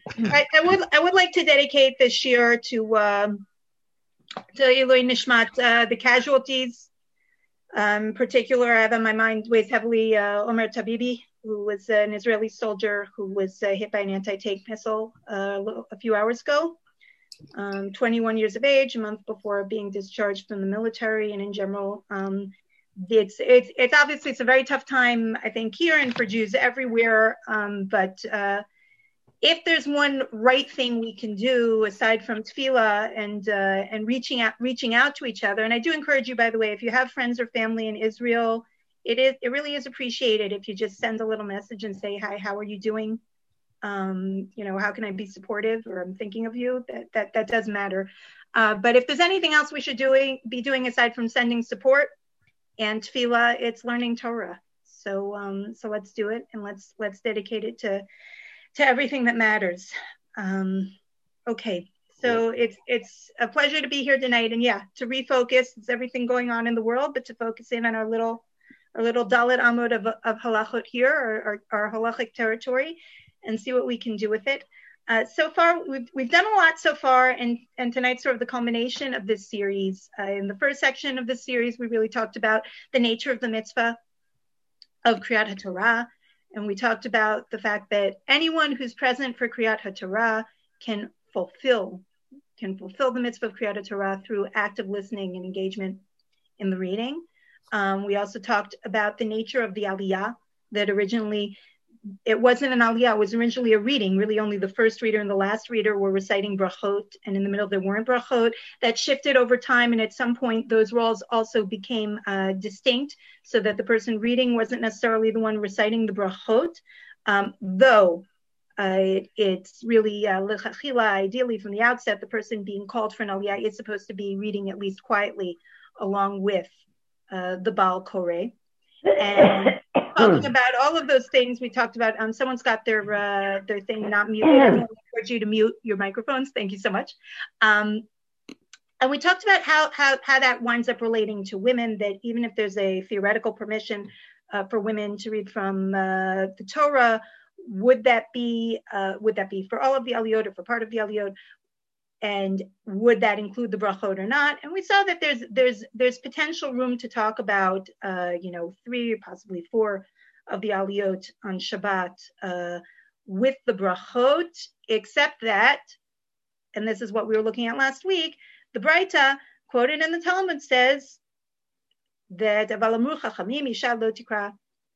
I would like to dedicate this year to Ilui Nishmat, the casualties. In particular, I have on my mind weighs heavily Omer Tabibi, who was an Israeli soldier who was hit by an anti-tank missile a few hours ago. 21 years of age, a month before being discharged from the military, and in general, it's obviously it's a very tough time, I think, here and for Jews everywhere. But if there's one right thing we can do aside from tefillah and reaching out to each other, and I do encourage you, by the way, if you have friends or family in Israel, it really is appreciated if you just send a little message and say, hi, how are you doing? How can I be supportive, or I'm thinking of you? That does matter. But if there's anything else we should be doing aside from sending support and tefillah, it's learning Torah. So let's do it, and let's dedicate it to everything that matters. Okay, so it's a pleasure to be here tonight, and to refocus. It's everything going on in the world, but to focus in on our little Dalet Amud of halachot here, our halachic territory, and see what we can do with it. So far, we've done a lot so far, and tonight's sort of the culmination of this series. In the first section of this series, we really talked about the nature of the mitzvah of Kriyat HaTorah, and we talked about the fact that anyone who's present for Kriyat HaTorah can fulfill the mitzvah of Kriyat HaTorah through active listening and engagement in the reading. We also talked about the nature of the aliyah, that originally it wasn't an aliyah, it was originally a reading. Really only the first reader and the last reader were reciting brachot, and in the middle there weren't brachot. That shifted over time, and at some point those roles also became distinct, so that the person reading wasn't necessarily the one reciting the brachot, though it's really l'chachila, ideally from the outset, the person being called for an aliyah is supposed to be reading at least quietly along with the Baal Koreh. And talking about all of those things, we talked about someone's got their thing not muted. I encourage you to mute your microphones. Thank you so much. And we talked about how that winds up relating to women, that even if there's a theoretical permission for women to read from the Torah, would that be for all of the aliyot or for part of the aliyot? And would that include the brachot or not? And we saw that there's potential room to talk about 3 or possibly 4 of the aliyot on Shabbat with the brachot, except that, and this is what we were looking at last week, the Braita quoted in the Talmud says that Aval amru chachamim isha lo tikra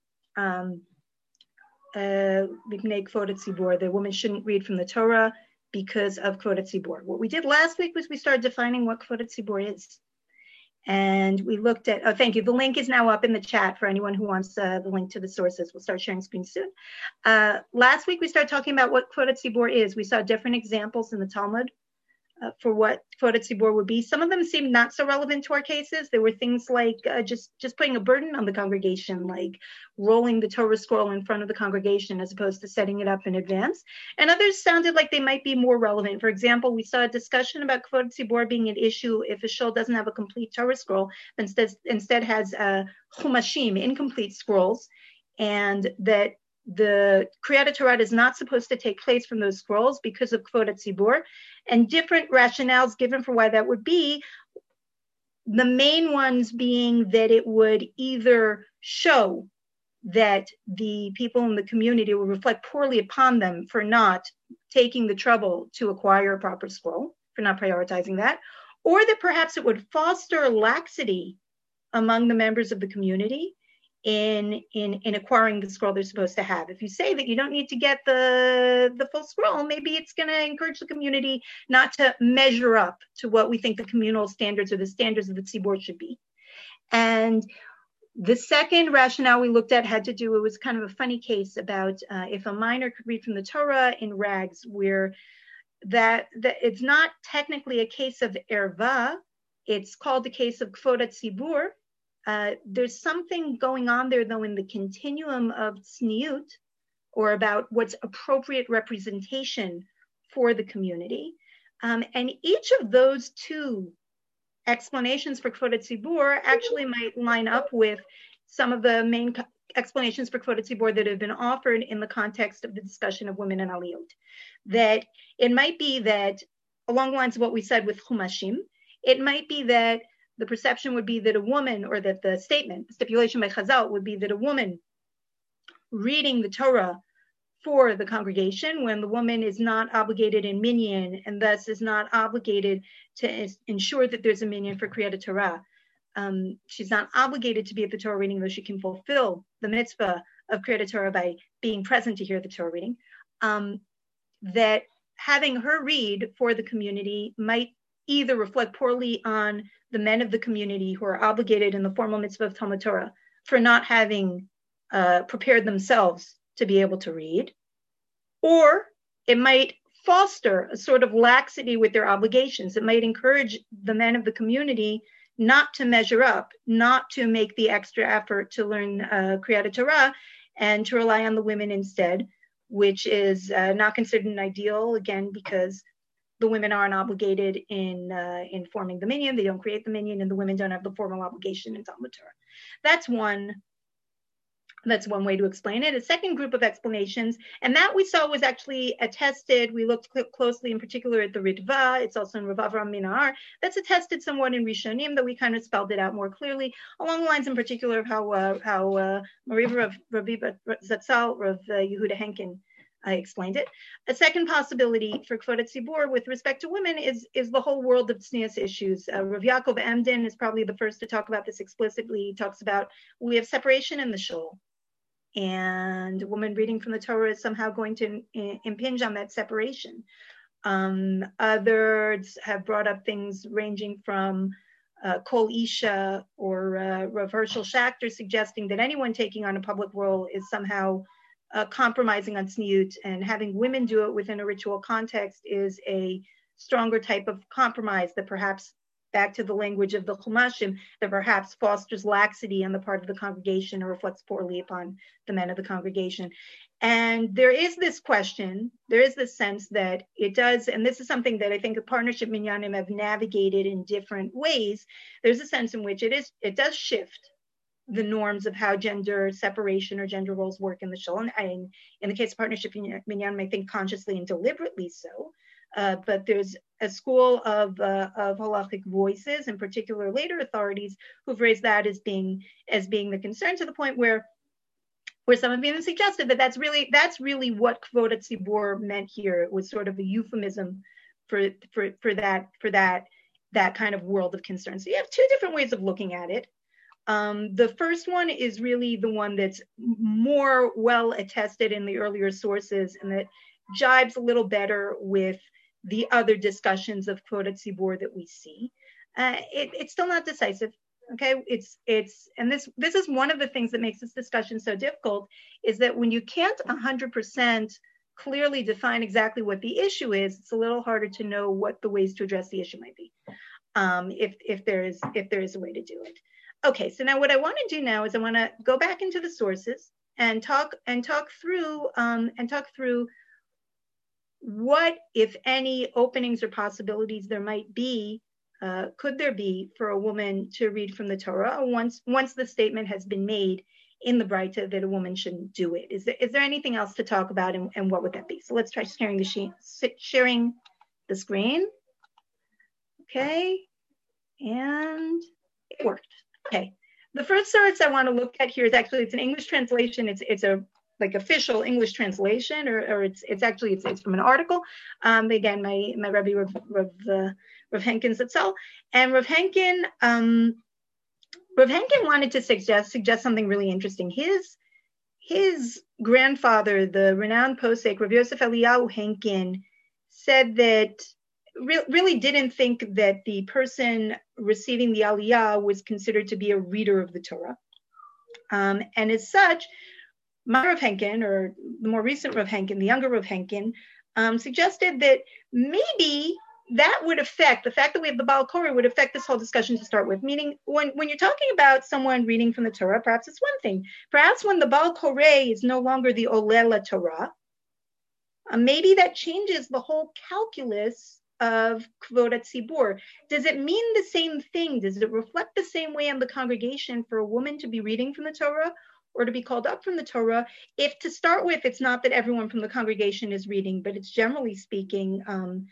mipnei kvod hatzibur, the woman shouldn't read from the Torah because of Kvod HaTzibur. What we did last week was we started defining what Kvod HaTzibur is. And we looked at, thank you, the link is now up in the chat for anyone who wants the link to the sources. We'll start sharing screen soon. Last week we started talking about what Kvod HaTzibur is. We saw different examples in the Talmud for what Kvod HaTzibur would be. Some of them seemed not so relevant to our cases. There were things like just putting a burden on the congregation, like rolling the Torah scroll in front of the congregation as opposed to setting it up in advance. And others sounded like they might be more relevant. For example, we saw a discussion about Kvod HaTzibur being an issue if a shul doesn't have a complete Torah scroll, but instead has chumashim, incomplete scrolls, and that the Kriyat Torah is not supposed to take place from those scrolls because of Kvod HaTzibur, and different rationales given for why that would be. The main ones being that it would either show that the people in the community will reflect poorly upon them for not taking the trouble to acquire a proper scroll, for not prioritizing that, or that perhaps it would foster laxity among the members of the community in acquiring the scroll they're supposed to have. If you say that you don't need to get the full scroll, maybe it's going to encourage the community not to measure up to what we think the communal standards or the standards of the tzibur should be. And the second rationale we looked at had to do, it was kind of a funny case about if a minor could read from the Torah in rags, where that it's not technically a case of erva, it's called the case of Kvod HaTzibur. There's something going on there, though, in the continuum of tzniut, or about what's appropriate representation for the community. And each of those two explanations for Kvod HaTzibur actually might line up with some of the main explanations for Kvod HaTzibor that have been offered in the context of the discussion of women and aliyot. That it might be that, along the lines of what we said with Chumashim, it might be that the perception would be that a woman, or that the statement, the stipulation by Chazal would be that a woman reading the Torah for the congregation, when the woman is not obligated in minyan and thus is not obligated to ensure that there's a minyan for Kriyat Torah. She's not obligated to be at the Torah reading, though she can fulfill the mitzvah of Kriyat Torah by being present to hear the Torah reading. That having her read for the community might either reflect poorly on the men of the community who are obligated in the formal mitzvah of Talmud Torah for not having prepared themselves to be able to read, or it might foster a sort of laxity with their obligations. It might encourage the men of the community not to measure up, not to make the extra effort to learn Kriyat Torah, and to rely on the women instead, which is not considered an ideal, again, because the women aren't obligated in forming the minyan. They don't create the minyan, and the women don't have the formal obligation in Talmud Torah. That's one way to explain it. A second group of explanations, and that we saw was actually attested. We looked closely in particular at the Ritva. It's also in Rav Avram Minahar. That's attested somewhat in Rishonim, though we kind of spelled it out more clearly, along the lines in particular of how Mariva Rabiba Zatzal, Rav Yehuda Henkin explained it. A second possibility for Kvod HaTzibor with respect to women is the whole world of tznius issues. Rav Yaakov Emden is probably the first to talk about this explicitly. He talks about we have separation in the shul, and a woman reading from the Torah is somehow going to impinge on that separation. Others have brought up things ranging from Kol Isha or Rav Hershel Schachter suggesting that anyone taking on a public role is somehow compromising on tzniut, and having women do it within a ritual context is a stronger type of compromise that perhaps, back to the language of the Chumashim, that perhaps fosters laxity on the part of the congregation or reflects poorly upon the men of the congregation. And there is this question, there is this sense that it does, and this is something that I think the partnership minyanim have navigated in different ways. There's a sense in which it does shift the norms of how gender separation or gender roles work in the shul. And in the case of partnership minyanim, I think consciously and deliberately so. But there's a school of halachic voices, in particular later authorities, who've raised that as being the concern, to the point where some have even suggested that that's really what Kvod HaTzibor meant here. It was sort of a euphemism for that kind of world of concern. So you have two different ways of looking at it. The first one is really the one that's more well attested in the earlier sources, and that jibes a little better with the other discussions of Kvod HaTzibor that we see. It's still not decisive. Okay, and this is one of the things that makes this discussion so difficult, is that when you can't 100% clearly define exactly what the issue is, it's a little harder to know what the ways to address the issue might be, if there is a way to do it. Okay, so now what I want to do now is I want to go back into the sources and talk through what, if any, openings or possibilities there might be, could there be for a woman to read from the Torah once the statement has been made in the Braita that a woman shouldn't do it. Is there anything else to talk about, and what would that be? So let's try sharing the screen. Okay, and it worked. Okay, the first source I want to look at here is actually, it's an English translation. It's a like official English translation, or it's from an article. Again, my Rebbe Rav Henkin Zatzal, and Rav Henkin wanted to suggest something really interesting. His grandfather, the renowned posek Rav Yosef Eliyahu Henkin, said that really didn't think that the person receiving the Aliyah was considered to be a reader of the Torah, and as such, my Rav Henkin, or the more recent Rav Henkin, the younger Rav Henkin, suggested that maybe that would affect, the fact that we have the Baal Koreh would affect this whole discussion to start with. Meaning, when you're talking about someone reading from the Torah, perhaps it's one thing. Perhaps when the Baal Koreh is no longer the Olela Torah, maybe that changes the whole calculus of Kvod HaTzibor. Does it mean the same thing? Does it reflect the same way on the congregation for a woman to be reading from the Torah, or to be called up from the Torah, if to start with, it's not that everyone from the congregation is reading, but it's generally speaking,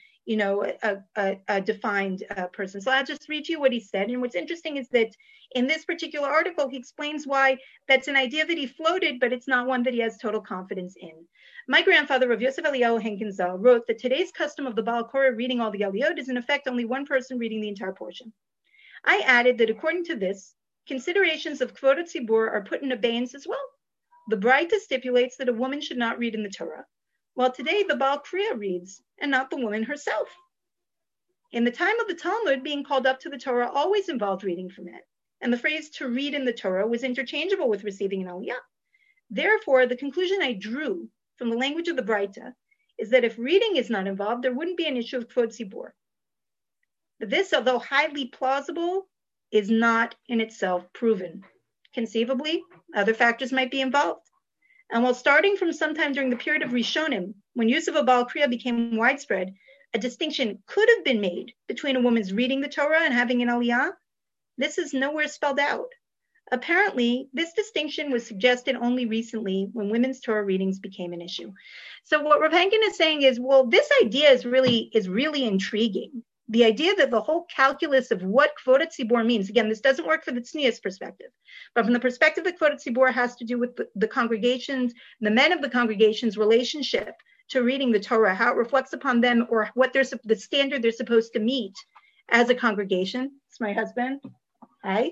a defined person. So I'll just read you what he said. And what's interesting is that in this particular article, he explains why that's an idea that he floated, but it's not one that he has total confidence in. My grandfather, Rav Yosef Eliyahu Henkin Zal, wrote that today's custom of the Baal Korah reading all the Aliyot is in effect only one person reading the entire portion. I added that according to this, considerations of Kvod HaTzibur are put in abeyance as well. The Braita stipulates that a woman should not read in the Torah, while today the Baal Kriya reads, and not the woman herself. In the time of the Talmud, being called up to the Torah always involved reading from it, and the phrase to read in the Torah was interchangeable with receiving an Aliyah. Therefore, the conclusion I drew from the language of the Braita is that if reading is not involved, there wouldn't be an issue of Kvod HaTzibur. But this, although highly plausible, is not in itself proven. Conceivably, other factors might be involved. And while starting from sometime during the period of Rishonim, when use of a Baal Kriya became widespread, a distinction could have been made between a woman's reading the Torah and having an Aliyah. This is nowhere spelled out. Apparently, this distinction was suggested only recently when women's Torah readings became an issue. So what Rav Henkin is saying is, well, this idea is really intriguing. The idea that the whole calculus of what Kvod HaTzibur means, again, this doesn't work for the Tznius perspective, but from the perspective that Kvod HaTzibur has to do with the congregations, the men of the congregation's relationship to reading the Torah, how it reflects upon them, or what the standard they're supposed to meet as a congregation. It's my husband. Hi.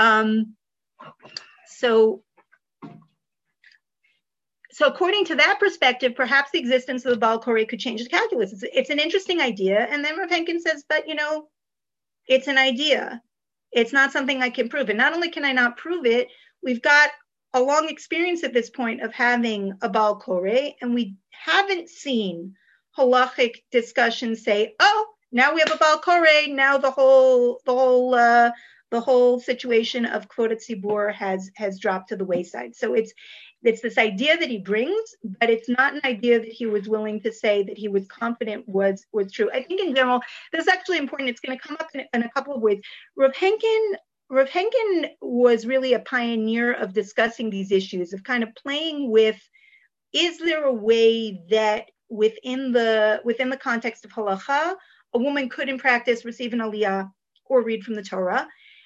So according to that perspective, perhaps the existence of the Baal Korah could change the calculus. It's an interesting idea. And then Rav Henkin says, but it's an idea. It's not something I can prove. And not only can I not prove it, we've got a long experience at this point of having a Baal Korah, and we haven't seen halachic discussions say, oh, now we have a Baal Korah, now the whole situation of Kvod HaTzibur has dropped to the wayside. So it's this idea that he brings, but it's not an idea that he was willing to say that he was confident was true. I think in general, this is actually important. It's going to come up in a couple of ways. Rav Henkin was really a pioneer of discussing these issues, of kind of playing with, is there a way that within the context of halacha, a woman could in practice receive an aliyah or read from the Torah?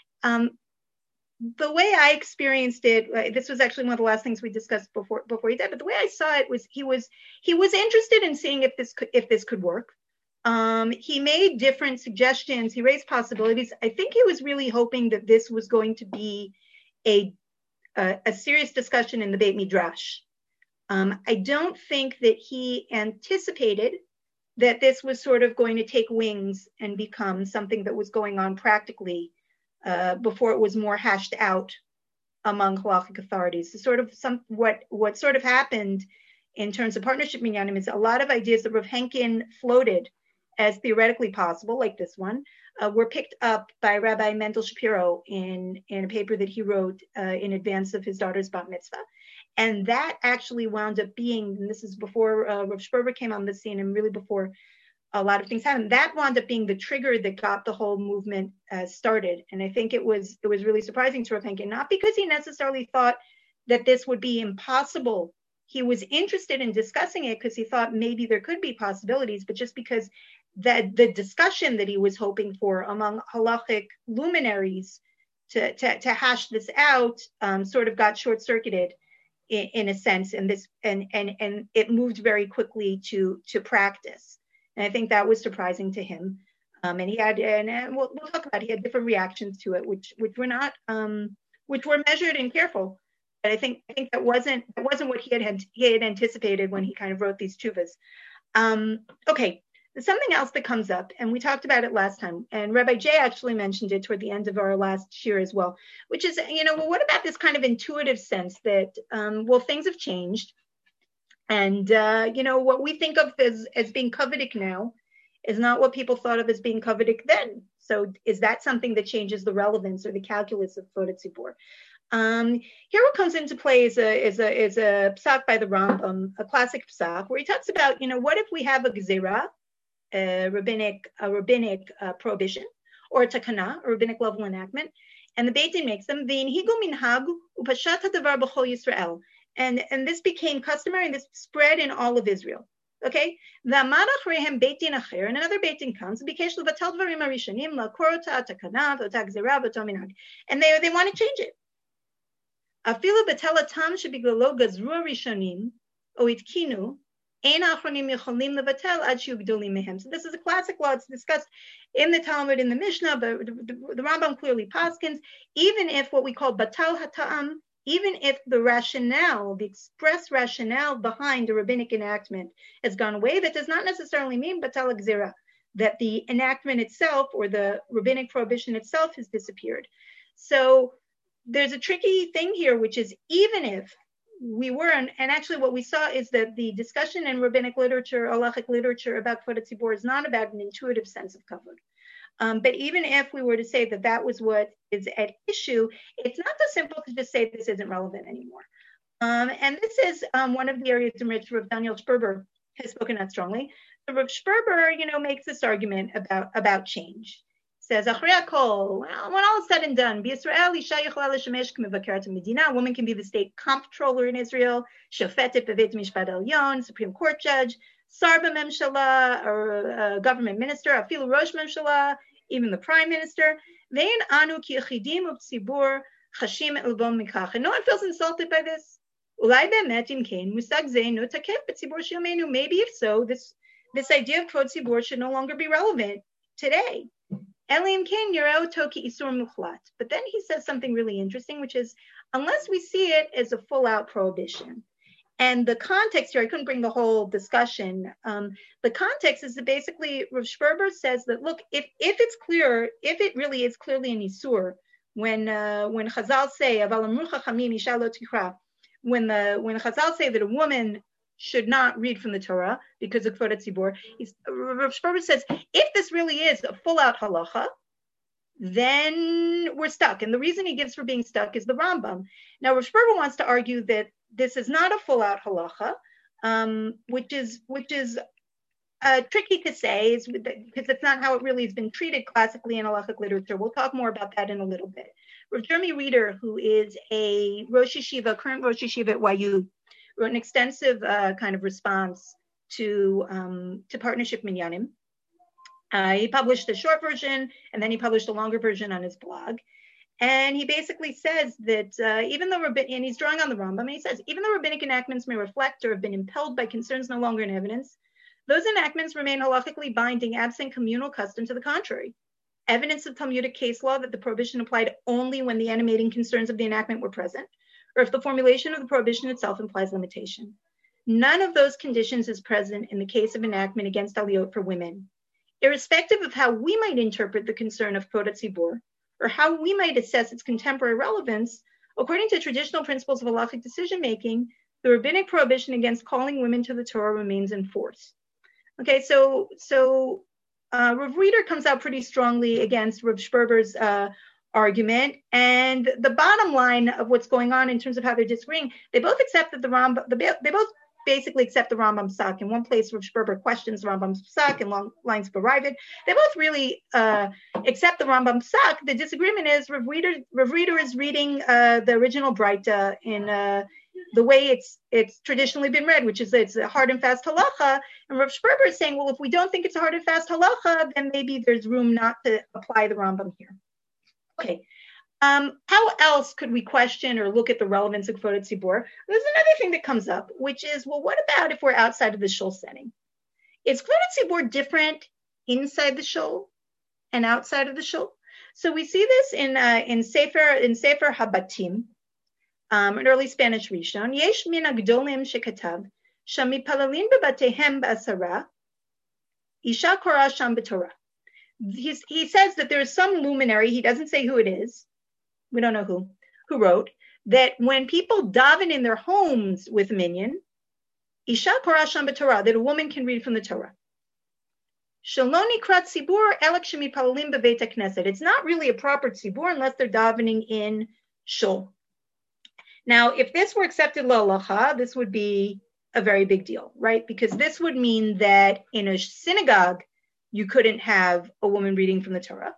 The way I experienced it, this was actually one of the last things we discussed before he died, but the way I saw it was he was interested in seeing if this could work. He made different suggestions. He raised possibilities. I think he was really hoping that this was going to be a serious discussion in the Beit Midrash. I don't think that he anticipated that this was sort of going to take wings and become something that was going on practically before it was more hashed out among halachic authorities. So sort of what sort of happened in terms of partnership minyanim is a lot of ideas that Rav Henkin floated as theoretically possible, like this one, were picked up by Rabbi Mendel Shapiro in a paper that he wrote in advance of his daughter's bat mitzvah. And that actually wound up being, and this is before Rav Sperber came on the scene and really before a lot of things happened, that wound up being the trigger that got the whole movement started. And I think it was really surprising to Rav Henkin, not because he necessarily thought that this would be impossible. He was interested in discussing it because he thought maybe there could be possibilities, but just because the discussion that he was hoping for among halachic luminaries to hash this out sort of got short-circuited in a sense, and it moved very quickly to practice. And I think that was surprising to him. And he had, and we'll talk about it, he had different reactions to it, which were not, which were measured and careful. But I think that wasn't what he had anticipated when he kind of wrote these tshuvas. Okay, there's something else that comes up, and we talked about it last time, and Rabbi Jay actually mentioned it toward the end of our last shir as well, which is, well, what about this kind of intuitive sense that, things have changed, and what we think of as being covetic now is not what people thought of as being covetic then. So is that something that changes the relevance or the calculus of Kvod HaTzibur? Here what comes into play is a psak by the Rambam, a classic psak, where he talks about, what if we have a gezerah, a rabbinic prohibition, or a takana, a rabbinic level enactment, and the Beit Din makes them. V'inhigu minhag upashat hadavar b'chol Yisrael, and this became customary, and this spread in all of Israel. Okay, v'amarach rehem Beit Din acher, and another Beit Din comes, bikesh levatal dvarim harishonim la'kor ota takanav ota gzera v'ota minhag, and they want to change it. Afilu betelatam shebiglalo gazru rishonim o itkinu. So this is a classic law. It's discussed in the Talmud, in the Mishnah, but the Rambam clearly paskins, even if what we call batal hata'am, even if the rationale, the express rationale behind a rabbinic enactment has gone away, that does not necessarily mean batal gzera, that the enactment itself or the rabbinic prohibition itself has disappeared. So there's a tricky thing here, which is even if we were, and actually what we saw is that the discussion in rabbinic literature, halachic literature about kavod tzibor is not about an intuitive sense of kavod. But even if we were to say that that was what is at issue, it's not so simple to just say this isn't relevant anymore. And this is one of the areas in which Rav Daniel Sperber has spoken out strongly. So Rav Sperber, makes this argument about change. Says, when all is said and done, a woman can be the state comptroller in Israel, shofetet b'beit mishpat elyon, Supreme Court judge, sar b'memshala, or government minister, afilu rosh memshala, even the prime minister. And no one feels insulted by this. Maybe if so, this idea of kvod tzibor should no longer be relevant today. But then he says something really interesting, which is, unless we see it as a full-out prohibition, and the context here, I couldn't bring the whole discussion. The context is that basically Rav Sperber says that, look, if it's clear, if it really is clearly an isur, when Chazal say, when Chazal say that a woman should not read from the Torah because of kvod tzibor, Rav Sperber says, if this really is a full-out halacha, then we're stuck. And the reason he gives for being stuck is the Rambam. Now, Rav Sperber wants to argue that this is not a full-out halacha, which is tricky to say, because it's not how it really has been treated classically in halachic literature. We'll talk more about that in a little bit. Rav Jeremy Reeder, who is a Rosh Yeshiva, current Rosh Yeshiva at YU, wrote an extensive kind of response to Partnership Minyanim. He published a short version, and then he published a longer version on his blog. And he basically says that even though and he's drawing on the Rambam, and he says, even though rabbinic enactments may reflect or have been impelled by concerns no longer in evidence, those enactments remain halachically binding, absent communal custom to the contrary. Evidence of Talmudic case law that the prohibition applied only when the animating concerns of the enactment were present, or if the formulation of the prohibition itself implies limitation. None of those conditions is present in the case of enactment against aliyot for women. Irrespective of how we might interpret the concern of kvod tzibor, or how we might assess its contemporary relevance, according to traditional principles of halachic decision-making, the rabbinic prohibition against calling women to the Torah remains in force. Okay, so Rav Reeder comes out pretty strongly against Rav Sperber's argument, and the bottom line of what's going on in terms of how they're disagreeing, they both accept that they both basically accept the Rambam Psak. In one place, Rav Sperber questions the Rambam Psak, and long lines Baravid. They both really accept the Rambam Psak. The disagreement is Rav Reeder is reading the original Breita in the way it's traditionally been read, which is it's a hard and fast halacha. And Rav Sperber is saying, well, if we don't think it's a hard and fast halacha, then maybe there's room not to apply the Rambam here. Okay. How else could we question or look at the relevance of kvod tzibor? There's another thing that comes up, which is, well, what about if we're outside of the shul setting? Is kvod tzibor different inside the shul and outside of the shul? So we see this in Sefer Habatim, an early Spanish Rishon. Yesh min agdolim shekatav shamipalalim bebatehem b'asara isha korah sham b'torah. He says that there is some luminary, he doesn't say who it is, we don't know who wrote, that when people daven in their homes with minyan, isha korah sham b'torah, that a woman can read from the Torah. Shaloni krat tzibur elek shemipalalim b'beit knesset. It's not really a proper tzibur unless they're davening in shul. Now, if this were accepted l'halacha, this would be a very big deal, right? Because this would mean that in a synagogue, you couldn't have a woman reading from the Torah.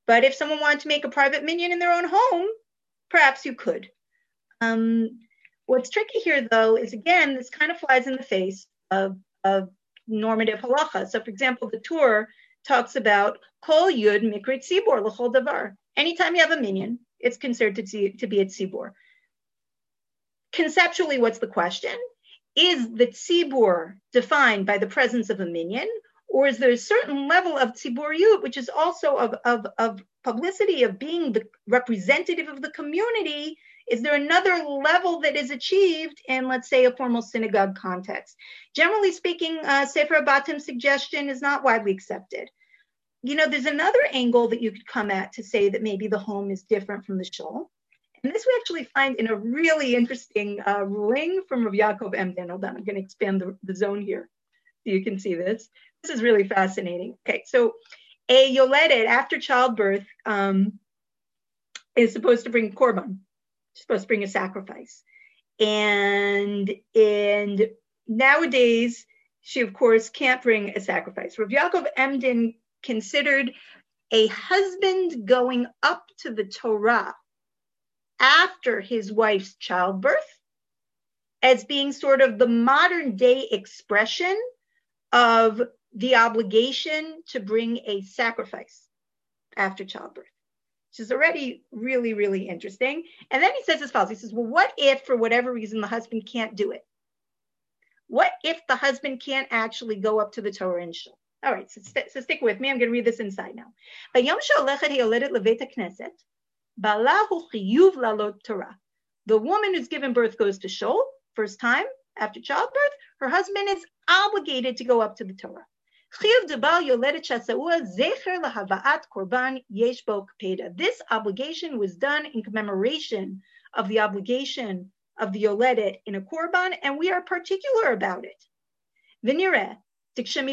But if someone wanted to make a private minyan in their own home, perhaps you could. What's tricky here, though, is, again, this kind of flies in the face of normative halacha. So, for example, the Torah talks about kol yud mikrit tzibor l'chol davar. Anytime you have a minyan, it's considered to be a tzibor. Conceptually, what's the question? Is the tzibor defined by the presence of a minyan, or is there a certain level of tziboriyut, which is also of publicity, of being the representative of the community? Is there another level that is achieved in, let's say, a formal synagogue context? Generally speaking, Sefer HaBatim's suggestion is not widely accepted. There's another angle that you could come at to say that maybe the home is different from the shul. And this we actually find in a really interesting ruling from Rav Yaakov Emden. Hold on, I'm going to expand the zone here so you can see this. This is really fascinating. Okay, so a yoledet after childbirth is supposed to bring korban. She's supposed to bring a sacrifice. And nowadays, she, of course, can't bring a sacrifice. Rav Yaakov Emden considered a husband going up to the Torah after his wife's childbirth as being sort of the modern day expression of the obligation to bring a sacrifice after childbirth, which is already really, really interesting. And then he says as follows. He says, well, what if for whatever reason the husband can't do it? What if the husband can't actually go up to the Torah and shul? All right, so stick with me. I'm going to read this inside now. The woman who's given birth goes to shul, first time after childbirth. Her husband is obligated to go up to the Torah. This obligation was done in commemoration of the obligation of the yoledet in a korban, and we are particular about it. Let's say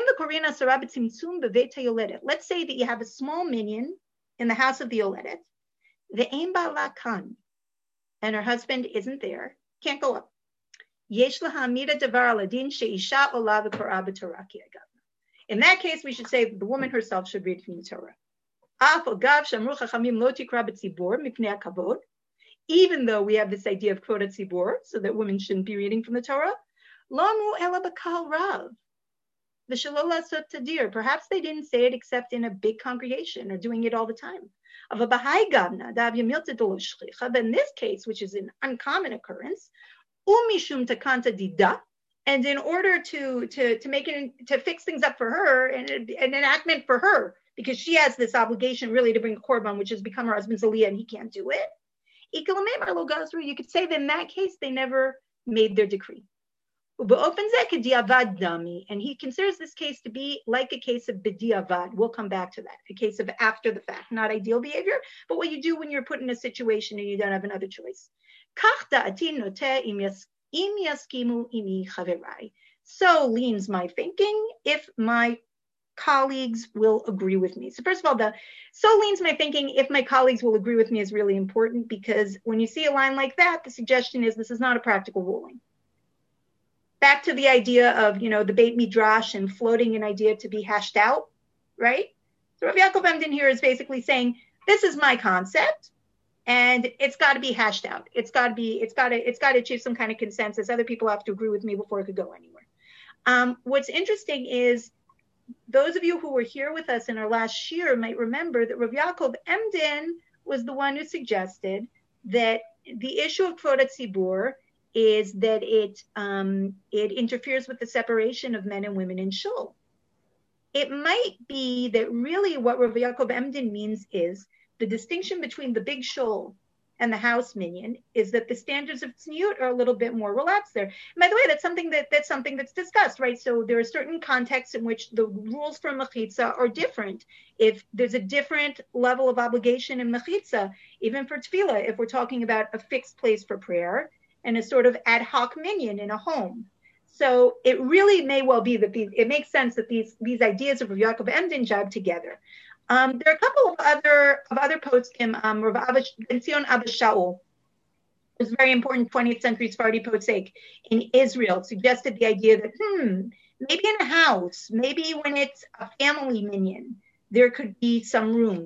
that you have a small minyan in the house of the yoledet, and her husband isn't there, can't go up. In that case, we should say that the woman herself should read from the Torah. Even though we have this idea of kvod tzibor, so that women shouldn't be reading from the Torah, perhaps they didn't say it except in a big congregation or doing it all the time. But in this case, which is an uncommon occurrence, and in order to make it, to fix things up for her, and an enactment for her, because she has this obligation really to bring a korban, which has become her husband's aliyah, and he can't do it. You could say that in that case, they never made their decree. And he considers this case to be like a case of b'diavad. We'll come back to that. A case of after the fact, not ideal behavior, but what you do when you're put in a situation and you don't have another choice. So leans my thinking if my colleagues will agree with me. So first of all, so leans my thinking if my colleagues will agree with me is really important, because when you see a line like that, the suggestion is this is not a practical ruling. Back to the idea of, the Beit Midrash and floating an idea to be hashed out, right? So Rav Yaakov Emden here is basically saying, this is my concept, and it's got to be hashed out. It's got to achieve some kind of consensus. Other people have to agree with me before it could go anywhere. What's interesting is, those of you who were here with us in our last shir might remember that Rav Yaakov Emden was the one who suggested that the issue of kvod tzibor is that it interferes with the separation of men and women in shul. It might be that really what Rav Yaakov Emden means is the distinction between the big shul and the house minyan is that the standards of tzniut are a little bit more relaxed there. And by the way, that's something that's discussed, right? So there are certain contexts in which the rules for mechitza are different. If there's a different level of obligation in mechitza, even for tefillah, if we're talking about a fixed place for prayer, and a sort of ad hoc minyan in a home. So it really may well be that it makes sense that these ideas of Rav Yaakov Emden jibe together. There are a couple of other poskim. Rav Ben-Zion Abba Shaul was a very important 20th century Sephardi posek in Israel, suggested the idea that maybe in a house, maybe when it's a family minyan, there could be some room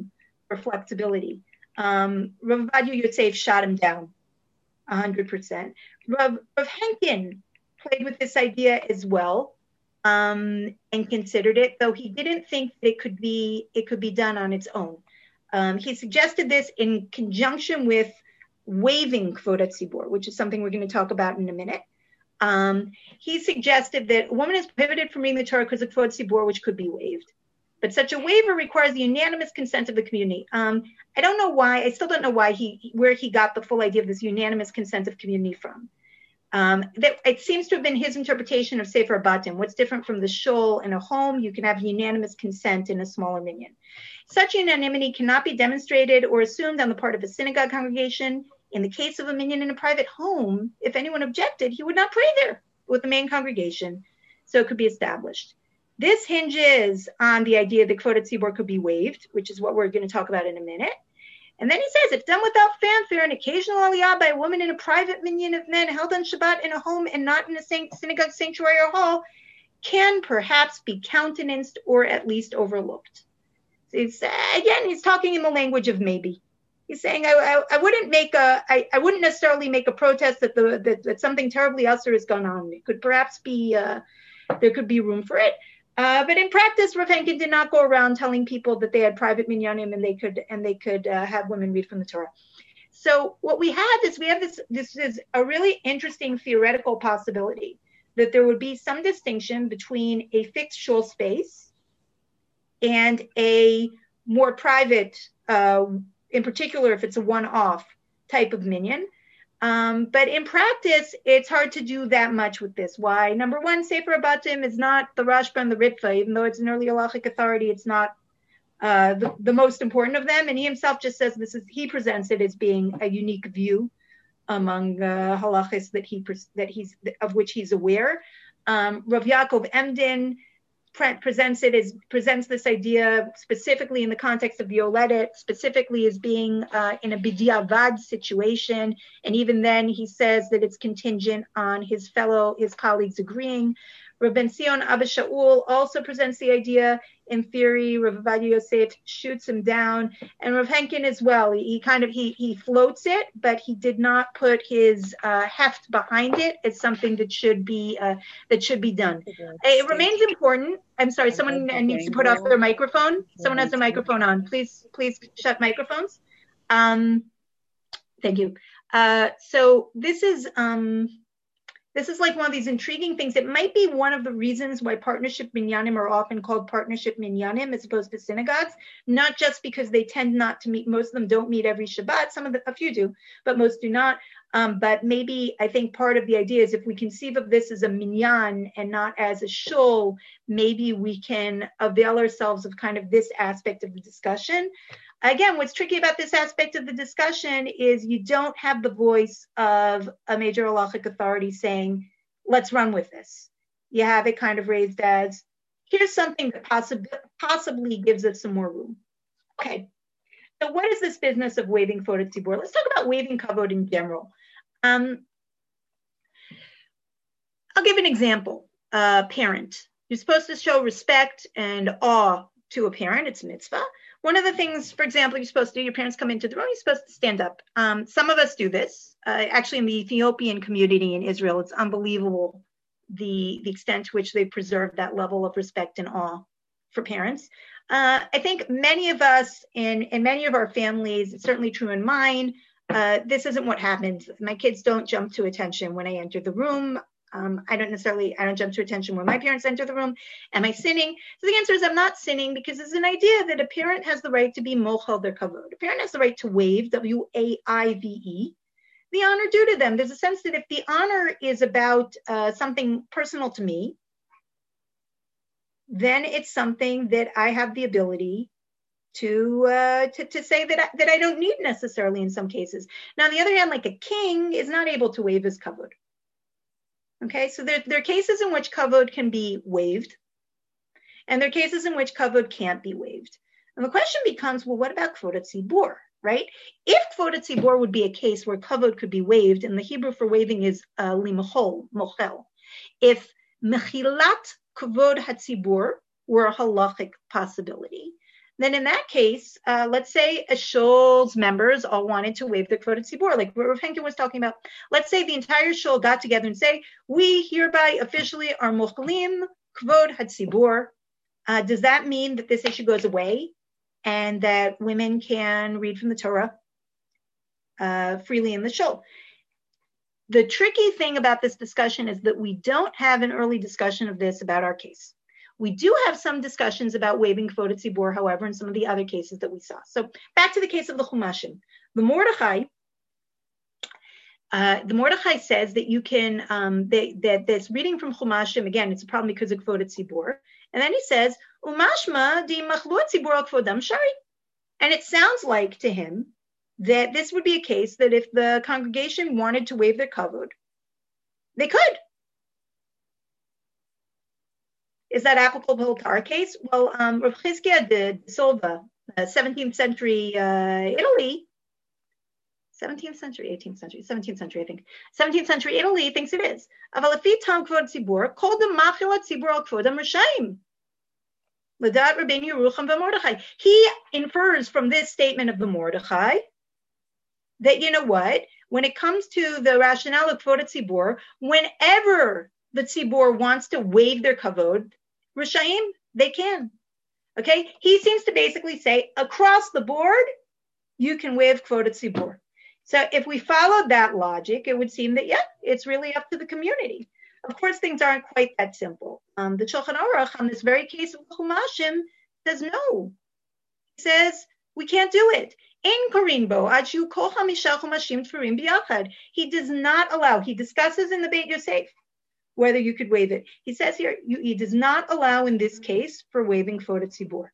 for flexibility. Rav Ovadia Yosef shot him down 100%. Rav Henkin played with this idea as well, and considered it, though he didn't think that it could be done on its own. He suggested this in conjunction with waiving Kvod HaTzibur, which is something we're going to talk about in a minute. He suggested that a woman is prohibited from reading the Torah because of Kvod HaTzibur, which could be waived. But such a waiver requires the unanimous consent of the community. I don't know why. I still don't know why where he got the full idea of this unanimous consent of community from. It seems to have been his interpretation of Sefer Batim. What's different from the shul in a home? You can have unanimous consent in a smaller minyan. Such unanimity cannot be demonstrated or assumed on the part of a synagogue congregation. In the case of a minyan in a private home, if anyone objected, he would not pray there with the main congregation, so it could be established. This hinges on the idea that Kvod HaTzibur could be waived, which is what we're going to talk about in a minute. And then he says, if done without fanfare, an occasional aliyah by a woman in a private minyan of men held on Shabbat in a home and not in a synagogue, sanctuary, or hall, can perhaps be countenanced or at least overlooked. So he's talking in the language of maybe. He's saying, I wouldn't necessarily make a protest that something terribly usher has gone on. It could perhaps be, there could be room for it. But in practice, Rav Henkin did not go around telling people that they had private minyanim and they could have women read from the Torah. So what we have is this is a really interesting theoretical possibility that there would be some distinction between a fixed shul space and a more private, in particular if it's a one-off type of minyan. But in practice, it's hard to do that much with this. Why? Number one, Sefer Batim is not the Rashba and the Ritva, even though it's an early halachic authority, it's not the most important of them. And he himself just says he presents it as being a unique view among halachis of which he's aware. Rav Yaakov Emden presents this idea specifically in the context of Yoledet, specifically as being in a b'diavad situation, and even then he says that it's contingent on his colleagues agreeing. Rav Ben Zion Abba Shaul also presents the idea in theory. Rav Ovadia Yosef shoots him down, and Rav Henkin as well. He floats it, but he did not put his heft behind it as something that should be done. It remains important. I'm sorry, someone needs to put off their microphone. Someone has their microphone on. Please shut microphones. Thank you. So this is like one of these intriguing things. It might be one of the reasons why partnership minyanim are often called partnership minyanim as opposed to synagogues, not just because they tend not to meet, most of them don't meet every Shabbat, a few do, but most do not. But maybe I think part of the idea is if we conceive of this as a minyan and not as a shul, maybe we can avail ourselves of kind of this aspect of the discussion. Again, what's tricky about this aspect of the discussion is you don't have the voice of a major halachic authority saying, let's run with this. You have it kind of raised as, here's something that possibly gives us some more room. Okay, so what is this business of waiving Kvod HaTzibur? Let's talk about waiving kavod in general. I'll give an example. Parent. You're supposed to show respect and awe to a parent. It's a mitzvah. One of the things, for example, you're supposed to do, your parents come into the room, you're supposed to stand up. Some of us do this. Actually, in the Ethiopian community in Israel, it's unbelievable the extent to which they preserve that level of respect and awe for parents. I think many of us in many of our families, it's certainly true in mine, this isn't what happens. My kids don't jump to attention when I enter the room. I don't jump to attention when my parents enter the room. Am I sinning? So the answer is I'm not sinning, because there's an idea that a parent has the right to be mochel their kavod. A parent has the right to waive, W-A-I-V-E, the honor due to them. There's a sense that if the honor is about something personal to me, then it's something that I have the ability to say that I don't need necessarily in some cases. Now, on the other hand, like a king is not able to waive his kavod. Okay, so there are cases in which kavod can be waived, and there are cases in which kavod can't be waived. And the question becomes, well, what about Kvod HaTzibur, right? If Kvod HaTzibur would be a case where kavod could be waived, and the Hebrew for waiving is limachol, mochel. If mechilat Kvod HaTzibur were a halachic possibility, then in that case, let's say a shul's members all wanted to waive the kvod tzibur, like what Rav Henkin was talking about. Let's say the entire shul got together and say, we hereby officially are mochalim kvod hatzibur. Does that mean that this issue goes away and that women can read from the Torah freely in the shul? The tricky thing about this discussion is that we don't have an early discussion of this about our case. We do have some discussions about waiving kvod tzibur, however, in some of the other cases that we saw. So back to the case of the Chumashim. The Mordechai says that you can, that this reading from Chumashim, again, it's a problem because of kvod tzibur. And then he says, Umashma di machlu tzibur al kvodam shari. And it sounds like to him that this would be a case that if the congregation wanted to waive their kavod, they could. Is that applicable to our case? Well, Rav Chizkiah de Silva, 17th century Italy, 17th century, 18th century, 17th century, I think. 17th century Italy thinks it is. Aval afi tam kvod tzibur, kol de machila tzibur al kvodam rishayim. L'dat Rabbeinu Yerucham v'Mordechai. He infers from this statement of the Mordechai that, you know what, when it comes to the rationale of kvod tzibur, whenever the tzibur wants to waive their kavod, Rishayim, they can. Okay? He seems to basically say, across the board, you can waive kvod tzibur. So if we followed that logic, it would seem that, yeah, it's really up to the community. Of course, things aren't quite that simple. The Shulchan Aruch, on this very case of Chumashim, says no. He says, we can't do it. In Korinbo, Achu Kol Hamisha Chumashim Tfurim B'Yachad. He does not allow, he discusses in the Beit Yosef whether you could waive it. He says here, he does not allow in this case for waiving kvod tzibur.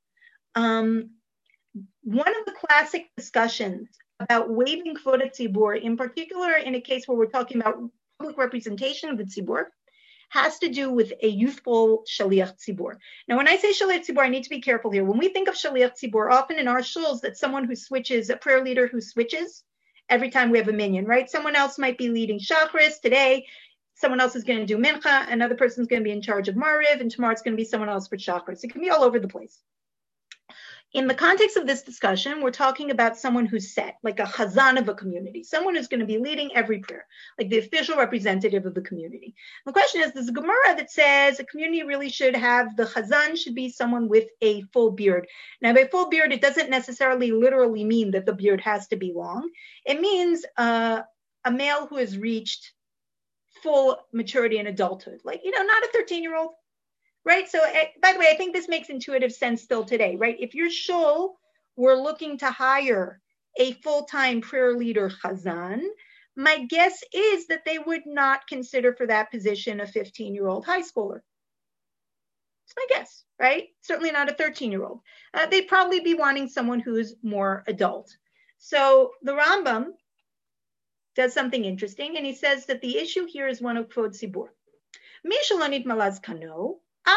One of the classic discussions about waiving kvod tzibur, in particular in a case where we're talking about public representation of the tzibur, has to do with a youthful shaliach tzibur. Now, when I say shaliach tzibur, I need to be careful here. When we think of shaliach tzibur, often in our shuls, that's someone who switches, a prayer leader who switches every time we have a minyan, right? Someone else might be leading Shachris today. Someone else is going to do mincha. Another person's going to be in charge of mariv, and tomorrow it's going to be someone else for Shachris. It can be all over the place. In the context of this discussion, we're talking about someone who's set, like a chazan of a community, someone who's going to be leading every prayer, like the official representative of the community. The question is, there's a Gemara that says a community really should have, the chazan should be someone with a full beard. Now, by full beard, it doesn't necessarily literally mean that the beard has to be long. It means a male who has reached full maturity and adulthood, like, not a 13-year-old. Right. So, by the way, I think this makes intuitive sense still today, right? If your shul were looking to hire a full-time prayer leader chazan, my guess is that they would not consider for that position a 15-year-old high schooler. It's my guess, right? Certainly not a 13-year-old. They'd probably be wanting someone who's more adult. So the Rambam does something interesting, and he says that the issue here is one of kvod tzibur. Mishalonit malaz kano.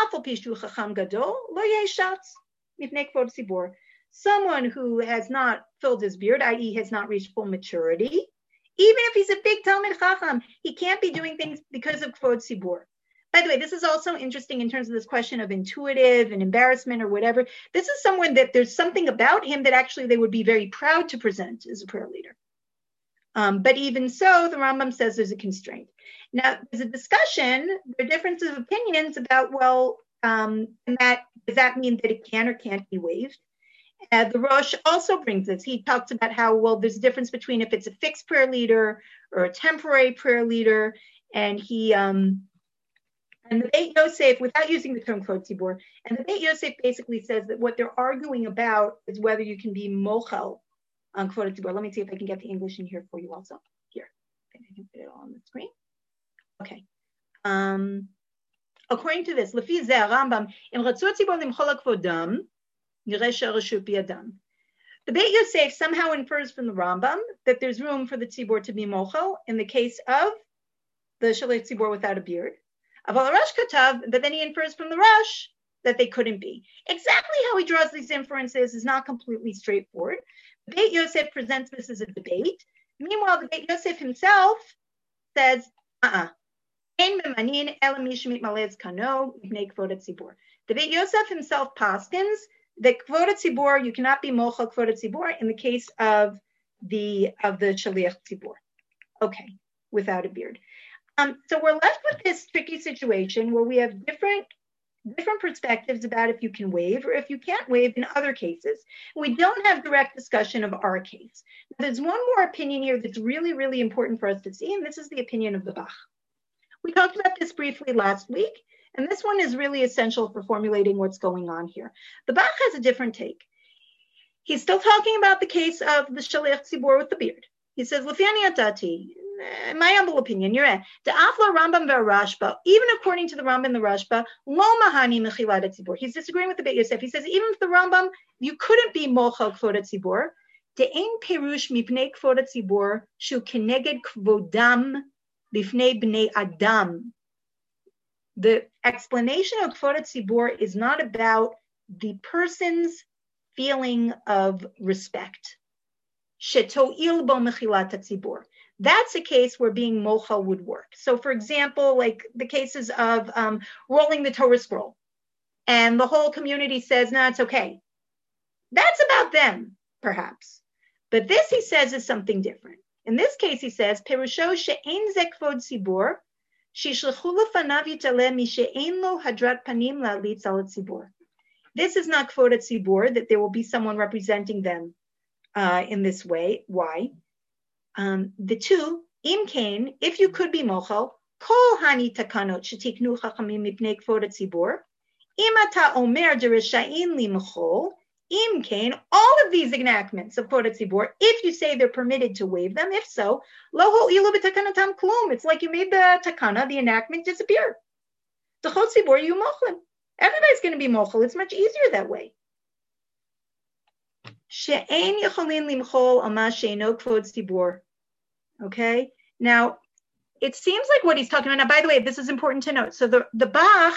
Someone who has not filled his beard, i.e. has not reached full maturity, even if he's a big Talmid Chacham, he can't be doing things because of kvod tzibur. By the way, this is also interesting in terms of this question of intuitive and embarrassment or whatever. This is someone that there's something about him that actually they would be very proud to present as a prayer leader. But even so, the Rambam says there's a constraint. Now, there's a discussion, there are differences of opinions about, does that mean that it can or can't be waived? The Rosh also brings this. He talks about how, there's a difference between if it's a fixed prayer leader or a temporary prayer leader. And and the Beit Yosef, without using the term kvod tzibur, and the Beit Yosef basically says that what they're arguing about is whether you can be mochel on kvod tzibur. Let me see if I can get the English in here for you also. Here, I think I can put it all on the screen. Okay. According to this, Lefi Zeh Rambam, im ratzu tzibur limchol kvodam, nireh she'reshut biyadam. The Beit Yosef somehow infers from the Rambam that there's room for the tzibur to be mochel in the case of the shaliach tzibur without a beard. Aval Rosh katav, but then he infers from the Rosh that they couldn't be. Exactly how he draws these inferences is not completely straightforward. The Beit Yosef presents this as a debate. Meanwhile, the Beit Yosef himself says, The Beit Yosef himself paskins The kvod tzibor, you cannot be mochel kvod tzibor in the case of the shaliach tzibor. Okay, without a beard. So we're left with this tricky situation where we have different perspectives about if you can waive or if you can't waive in other cases. We don't have direct discussion of our case. Now, there's one more opinion here that's really, really important for us to see, and this is the opinion of the Bach. We talked about this briefly last week, and this one is really essential for formulating what's going on here. The Bach has a different take. He's still talking about the case of the Shaliach Tzibor with the beard. He says, L'fiani atati, in my humble opinion, you're at the Afla Rambam Rashba, even according to the Rambam and the Rashba, lo mahani mechilat tzibor. He's disagreeing with the Beit Yosef. He says, even if the Rambam, you couldn't be mochel kvod tzibor, de'ein perush mipnei kvod tzibor shu keneged kvodam bifnei bnei adam. The explanation of kvod tzibor is not about the person's feeling of respect. Sheto'il bo mechilat tzibor. That's a case where being mochel would work. So, for example, like the cases of rolling the Torah scroll, and the whole community says, no, it's okay. That's about them, perhaps. But this, he says, is something different. In this case, he says, Perusho she'ein ze kvod tzibor, shishlechu lefanav yitaleh mi she'ein lo hadrat panim la'alitz al tzibor. This is not kvod tzibor, that there will be someone representing them in this way. Why? The two, im kain, if you could be mochel, kol hani takanot shetiknu chachamim mipnei kvod tzibor, im ata omer deresha'in li mochol, im kain, all of these enactments of kvod tzibor, if you say they're permitted to waive them, if so, lo ho'ilu b'takanatam klum. It's like you made the takana, the enactment, disappear. The chod tzibor you mochlim. Everybody's going to be mochel. It's much easier that way. She'ein yecholin limchol ama she'eno kvod tzibor. Okay. Now, it seems like what he's talking about. Now, by the way, this is important to note. So the Bach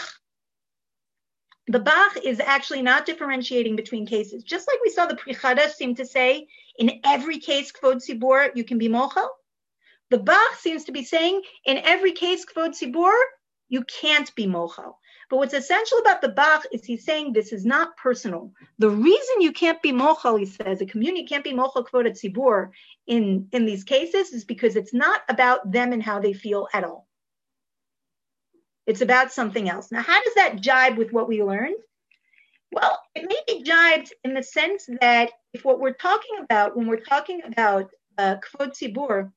is actually not differentiating between cases. Just like we saw the Pri Chadash seem to say, in every case kvod tzibor you can be mochel. The Bach seems to be saying, in every case kvod tzibor you can't be mochel. But what's essential about the Bach is he's saying this is not personal. The reason you can't be mochel, he says, a community can't be mochel kvod tzibor in these cases is because it's not about them and how they feel at all. It's about something else. Now, how does that jibe with what we learned? Well, it may be jibed in the sense that if what we're talking about when we're talking about kvod tzibor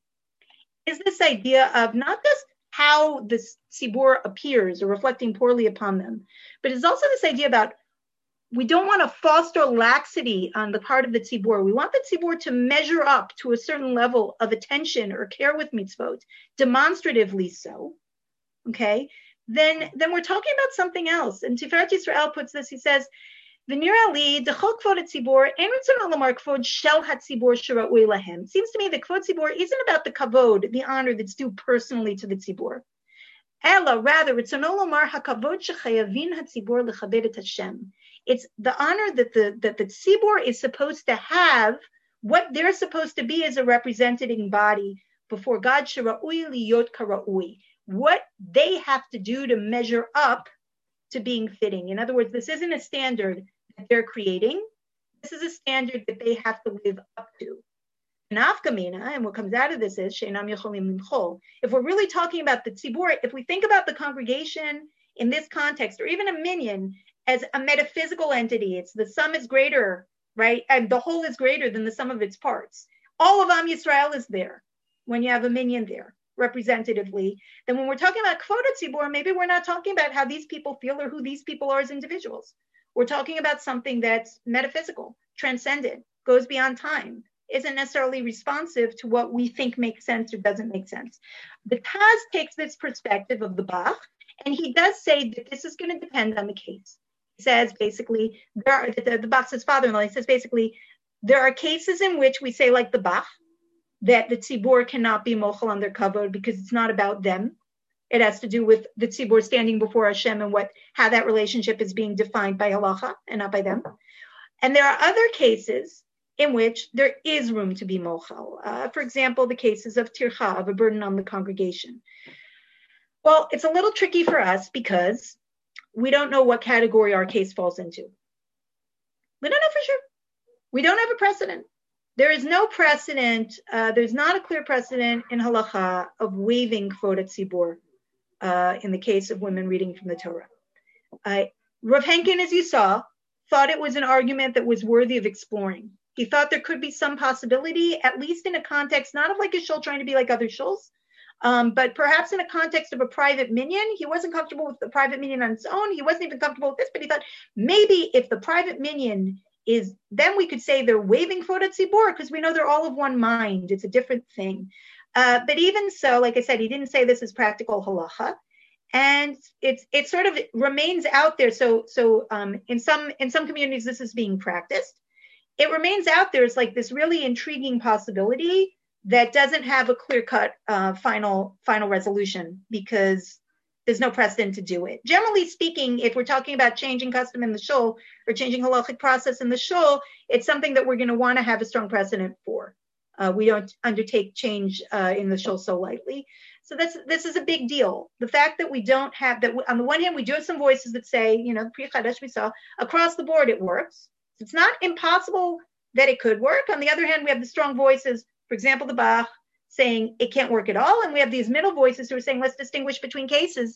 is this idea of not just how this tzibor appears or reflecting poorly upon them, but it's also this idea about we don't want to foster laxity on the part of the tzibor. We want the tzibor to measure up to a certain level of attention or care with mitzvot, demonstratively so. Okay, then we're talking about something else. And Tiferet Yisrael puts this. He says, "V'nira li dechol kvod tzibor ein ritzon lomar kvod shel hatzibor shera'ui lahem." Seems to me that kvod tzibor isn't about the kavod, the honor that's due personally to the tzibor. Ella, rather, ritzon lomar hakavod shechayavin hatzibor lechabed et Hashem. It's the honor that the tzibor is supposed to have, what they're supposed to be as a representing body before God, shera'ui liyot kara'ui. What they have to do to measure up to being fitting. In other words, this isn't a standard that they're creating. This is a standard that they have to live up to. Nafkamina, and what comes out of this is she'enam yecholim limchol. If we're really talking about the tzibor, if we think about the congregation in this context, or even a minyan as a metaphysical entity, it's the sum is greater, right? And the whole is greater than the sum of its parts. All of Am Yisrael is there when you have a minyan there, representatively. Then when we're talking about kvod tzibor, maybe we're not talking about how these people feel or who these people are as individuals. We're talking about something that's metaphysical, transcendent, goes beyond time, isn't necessarily responsive to what we think makes sense or doesn't make sense. The Taz takes this perspective of the Bach, and he does say that this is going to depend on the case. He says basically, the Bach's father-in-law, he says basically, there are cases in which we say like the Bach, that the tzibor cannot be mochel on their kavod because it's not about them. It has to do with the tzibor standing before Hashem and how that relationship is being defined by halacha and not by them. And there are other cases in which there is room to be mochel. For example, the cases of tircha, of a burden on the congregation. Well, it's a little tricky for us because we don't know what category our case falls into. We don't have a precedent. There is no precedent. There's not a clear precedent in halacha of waiving kvod tzibur in the case of women reading from the Torah. Rav Henkin, as you saw, thought it was an argument that was worthy of exploring. He thought there could be some possibility, at least in a context, not of like a shul trying to be like other shuls, but perhaps in a context of a private minyan. He wasn't comfortable with the private minyan on its own. He wasn't even comfortable with this, but he thought maybe if the private minyan is, then we could say they're waiving kvod tzibur because we know they're all of one mind. It's a different thing. But even so, like I said, he didn't say this is practical halacha. And it sort of remains out there. So in some communities, this is being practiced. It remains out there as like this really intriguing possibility that doesn't have a clear-cut final resolution because there's no precedent to do it. Generally speaking, if we're talking about changing custom in the shul or changing halachic process in the shul, it's something that we're going to want to have a strong precedent for. We don't undertake change in the shul so lightly. So this is a big deal. The fact that we don't have that, on the one hand, we do have some voices that say, Pri Chadash we saw, across the board it works. It's not impossible that it could work. On the other hand, we have the strong voices, for example, the Bach, saying it can't work at all. And we have these middle voices who are saying, let's distinguish between cases.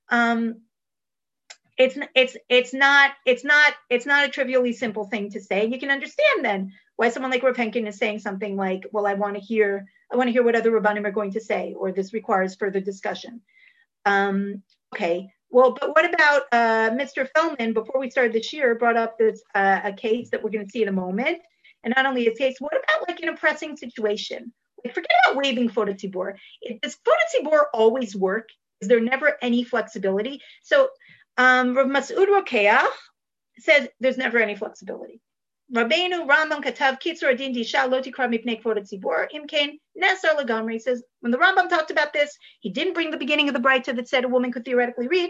It's not a trivially simple thing to say. You can understand then why someone like Rav Henkin is saying something like, well, I want to hear what other Rabbanim are going to say, or this requires further discussion. Okay. Well, but what about Mr. Feldman, before we started this year, brought up this a case that we're going to see in a moment. And not only a case, what about like in a pressing situation? Like, forget about waiving kvod tzibur. Does kvod tzibur always work? Is there never any flexibility? So Rav Mas'ud Rokeach says there's never any flexibility. Rabbeinu Rambam Katav Kitzur Adin Disha Lo Tikra Mipnei Kvod Tzibur Imkein Nesar Lagamri. He says when the Rambam talked about this, he didn't bring the beginning of the Braita that said a woman could theoretically read.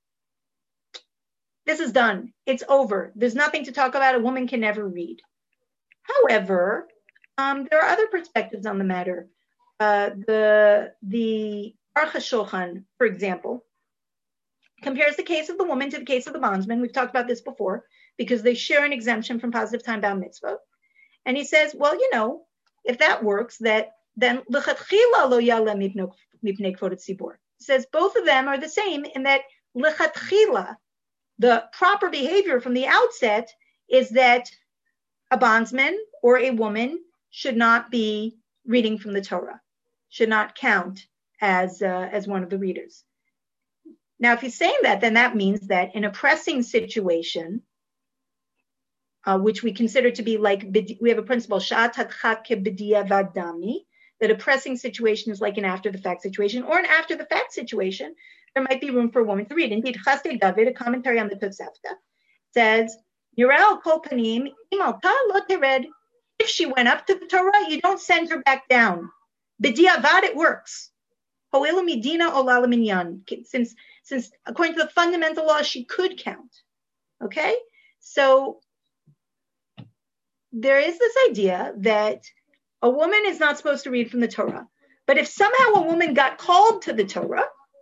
This is done. It's over. There's nothing to talk about. A woman can never read. However, there are other perspectives on the matter. The Aruch HaShulchan, for example, compares the case of the woman to the case of the bondsman. We've talked about this before because they share an exemption from positive time-bound mitzvah. And he says, well, if that works, then lechatchila lo yala mipnei kvod tzibur. He says both of them are the same in that lechatchila, the proper behavior from the outset is that a bondsman or a woman should not be reading from the Torah, should not count as one of the readers. Now, if he's saying that, then that means that in a pressing situation, which we consider to be like, we have a principle, that a pressing situation is like an after-the-fact situation, or an after-the-fact situation, there might be room for a woman to read. Indeed, Chasdei David, a commentary on the Tosefta, says, if she went up to the Torah, you don't send her back down. B'diavad, it works. Since according to the fundamental law, she could count. Okay? So there is this idea that a woman is not supposed to read from the Torah. But if somehow a woman got called to the Torah,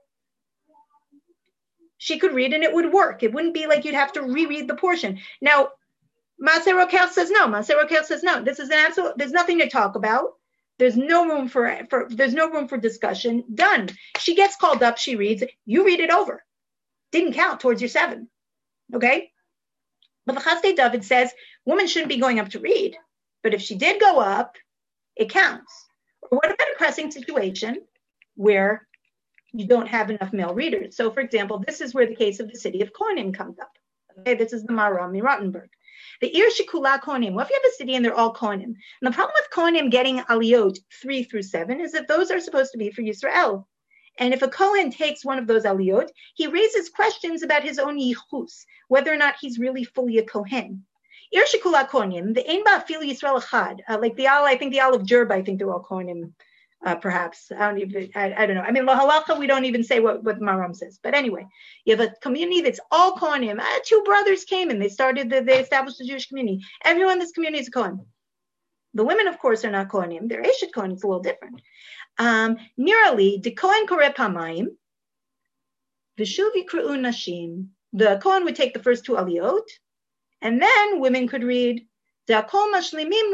she could read and it would work. It wouldn't be like you'd have to reread the portion. Now, Maaseh Rokeach says no. This is an absolute, there's nothing to talk about. There's no room for discussion. Done. She gets called up, she reads, you read it over. Didn't count towards your 7. Okay? But the Chasdei David says woman shouldn't be going up to read. But if she did go up, it counts. Or what about a pressing situation where you don't have enough male readers? So, for example, this is where the case of the city of Kohanim comes up. Okay, this is the Maharam Rottenberg. The Ir Shekula Kohanim. Well, if you have a city and they're all Kohanim, and the problem with Kohanim getting aliyot 3 through 7 is that those are supposed to be for Yisrael. And if a Kohen takes one of those aliyot, he raises questions about his own yichus, whether or not he's really fully a Kohen. Ir Shekula Kohanim, the Ein Ba'afil Yisrael Echad, like the Al, I think the Al of Jerba, I think they're all Kohanim. Perhaps I don't know. I mean, lahalacha, we don't even say what Maram says. But anyway, you have a community that's all Kohanim. 2 brothers came and they established a Jewish community. Everyone in this community is a Kohen. The women, of course, are not Kohanim. They're Eshet Kohen. It's a little different. Nearly, the Kohen koreh pamayim, v'shuv yikra'u nashim. The Kohen would take the first 2 aliyot, and then women could read. because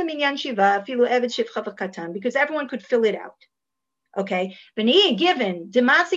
everyone could fill it out. Okay, given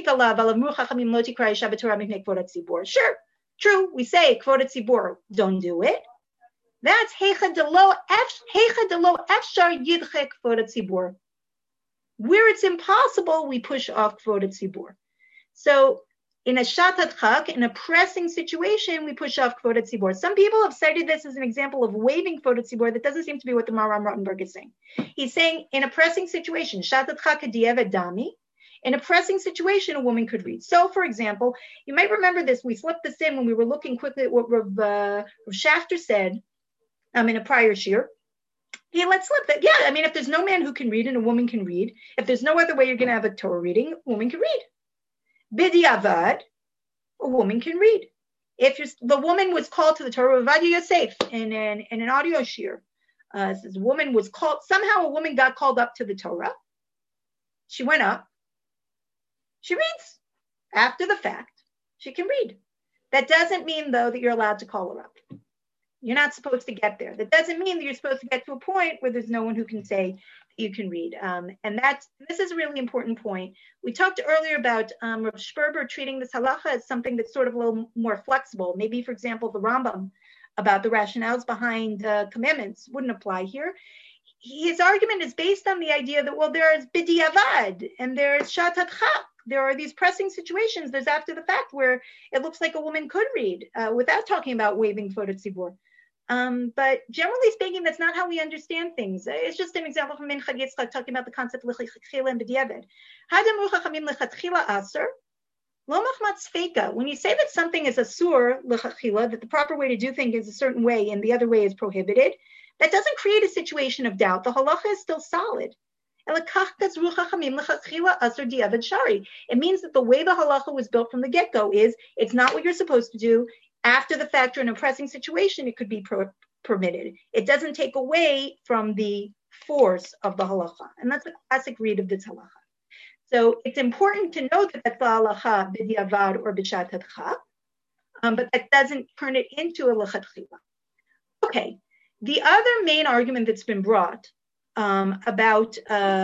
sure, true, we say kvod tzibor, don't do it. That's heicha delo efshar yidche kvod tzibor. Where it's impossible, we push off kvod tzibor. So in a shatat chak, in a pressing situation, we push off kvod tzibor. Some people have cited this as an example of waiving kvod tzibor. That doesn't seem to be what the Maharam Rottenberg is saying. He's saying in a pressing situation, shatat chak diavad dami, in a pressing situation, a woman could read. So, for example, you might remember this. We slipped this in when we were looking quickly at what Rav Shafter said in a prior shir. Yeah, let's slip that. Yeah, I mean, if there's no man who can read and a woman can read, if there's no other way you're going to have a Torah reading, a woman can read. B'diavad, a woman can read. If the woman was called to the Torah, Ovadia Yosef in an audio shir, says a woman was called, somehow a woman got called up to the Torah. She went up. She reads. After the fact, she can read. That doesn't mean, though, that you're allowed to call her up. You're not supposed to get there. That doesn't mean that you're supposed to get to a point where there's no one who can say that you can read. And this is a really important point. We talked earlier about Rav Sperber treating this halacha as something that's sort of a little more flexible. Maybe, for example, the Rambam about the rationales behind commandments wouldn't apply here. His argument is based on the idea that, well, there is b'diavad and there is shatat chak. There are these pressing situations. There's after the fact where it looks like a woman could read without talking about waiving kvod tzibor. But generally speaking, that's not how we understand things. It's just an example from Minchag Yitzchak talking about the concept of l'chachila and b'diavad. Hadamru chachamim l'chatchila aser, lo machmat sfeika. When you say that something is asur l'chachila, that the proper way to do things is a certain way and the other way is prohibited, that doesn't create a situation of doubt. The halacha is still solid. It means that the way the halacha was built from the get-go is it's not what you're supposed to do. After the fact or in a pressing situation, it could be permitted. It doesn't take away from the force of the halacha. And that's a classic read of this halacha. So it's important to know that that's the halacha b'diavad or b'shatat chak, but that doesn't turn it into a lechatchila. Okay, the other main argument that's been brought about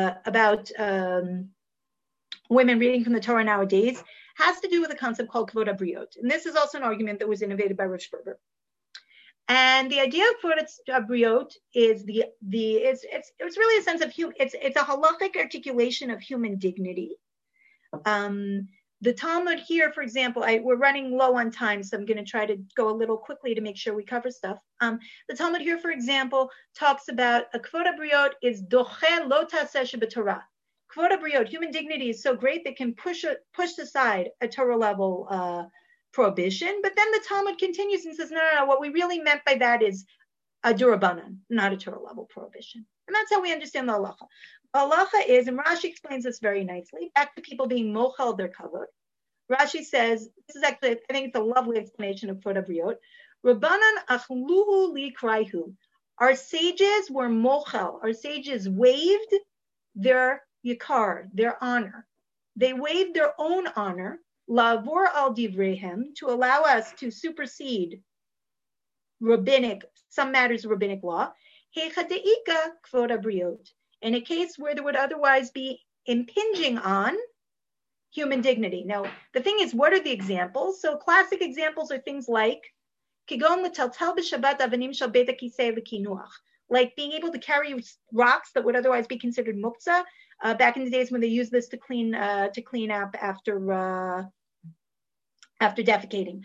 women reading from the Torah nowadays has to do with a concept called kvod habriot. And this is also an argument that was innovated by Rav Sperber. And the idea of kvod habriot is it's really a sense of it's a halachic articulation of human dignity. The Talmud here, for example, we're running low on time, so I'm going to try to go a little quickly to make sure we cover stuff. The Talmud here, for example, talks about a kvod habriot is doche lo taseh shebetorah. Kvod habriot, human dignity is so great that can push aside a Torah level prohibition. But then the Talmud continues and says, no, what we really meant by that is a durabanan, not a Torah level prohibition. And that's how we understand the halacha. Halacha is, and Rashi explains this very nicely, back to people being mochel their kavod. Rashi says, this is actually, I think it's a lovely explanation of kvod habriot. Rabbanan achluhu li kraihu. Our sages were mochel. Our sages waived their yikar, their honor. They waived their own honor, lavor al divrehem, to allow us to supersede some matters of rabbinic law. Hecha deika kvod habriot. In a case where there would otherwise be impinging on human dignity. Now, the thing is, what are the examples? So classic examples are things like kigon l'taltel b'shabbat avanim shel beit hakisei v'kinuach, like being able to carry rocks that would otherwise be considered muktzah. Back in the days when they used this to clean up after defecating.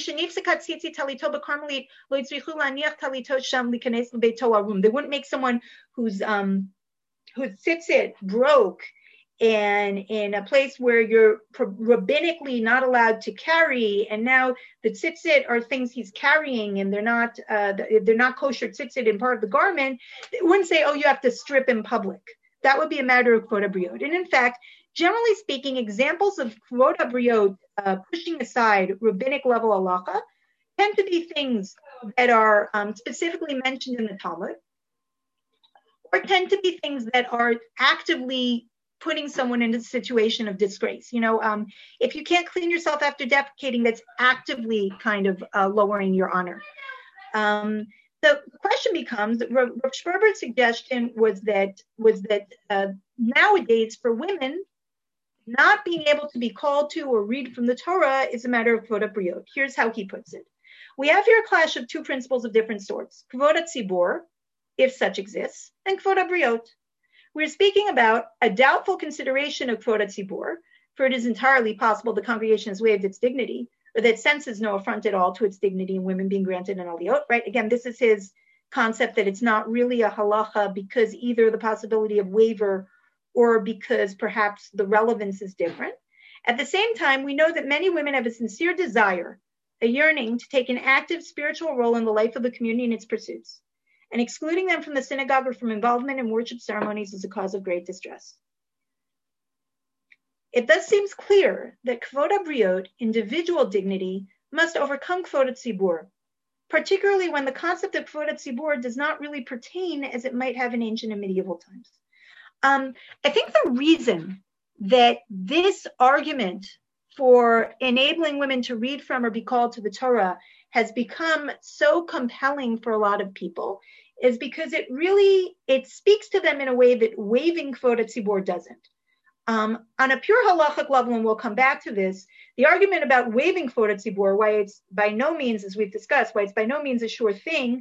They wouldn't make someone whose tzitzit broke and in a place where you're rabbinically not allowed to carry, and now the tzitzit are things he's carrying, and they're not kosher tzitzit in part of the garment. They wouldn't say, oh, you have to strip in public. That would be a matter of kvod habriot. And in fact, generally speaking, examples of kvod habriot pushing aside rabbinic level halacha tend to be things that are specifically mentioned in the Talmud, or tend to be things that are actively putting someone in a situation of disgrace. If you can't clean yourself after defecating, that's actively kind of lowering your honor. The question question becomes, Rav Sperber's suggestion was that nowadays for women, not being able to be called to or read from the Torah is a matter of Kvod HaBriot. Here's how he puts it. We have here a clash of two principles of different sorts, Kvod HaTzibur, if such exists, and Kvod HaBriot. We're speaking about a doubtful consideration of Kvod HaTzibur, for it is entirely possible the congregation has waived its dignity, or that senses no affront at all to its dignity in women being granted an aliyot, right? Again, this is his concept that it's not really a halacha because either the possibility of waiver or because perhaps the relevance is different. At the same time, we know that many women have a sincere desire, a yearning to take an active spiritual role in the life of the community and its pursuits. And excluding them from the synagogue or from involvement in worship ceremonies is a cause of great distress. It thus seems clear that Kvod HaBriot, individual dignity, must overcome Kvod HaTzibur, particularly when the concept of Kvod HaTzibur does not really pertain as it might have in ancient and medieval times. I think the reason that this argument for enabling women to read from or be called to the Torah has become so compelling for a lot of people is because it speaks to them in a way that waiving Kvod HaTzibur doesn't. On a pure halachic level, and we'll come back to this, the argument about waiving Kvod HaTzibur, why it's by no means, as we've discussed, why it's by no means a sure thing,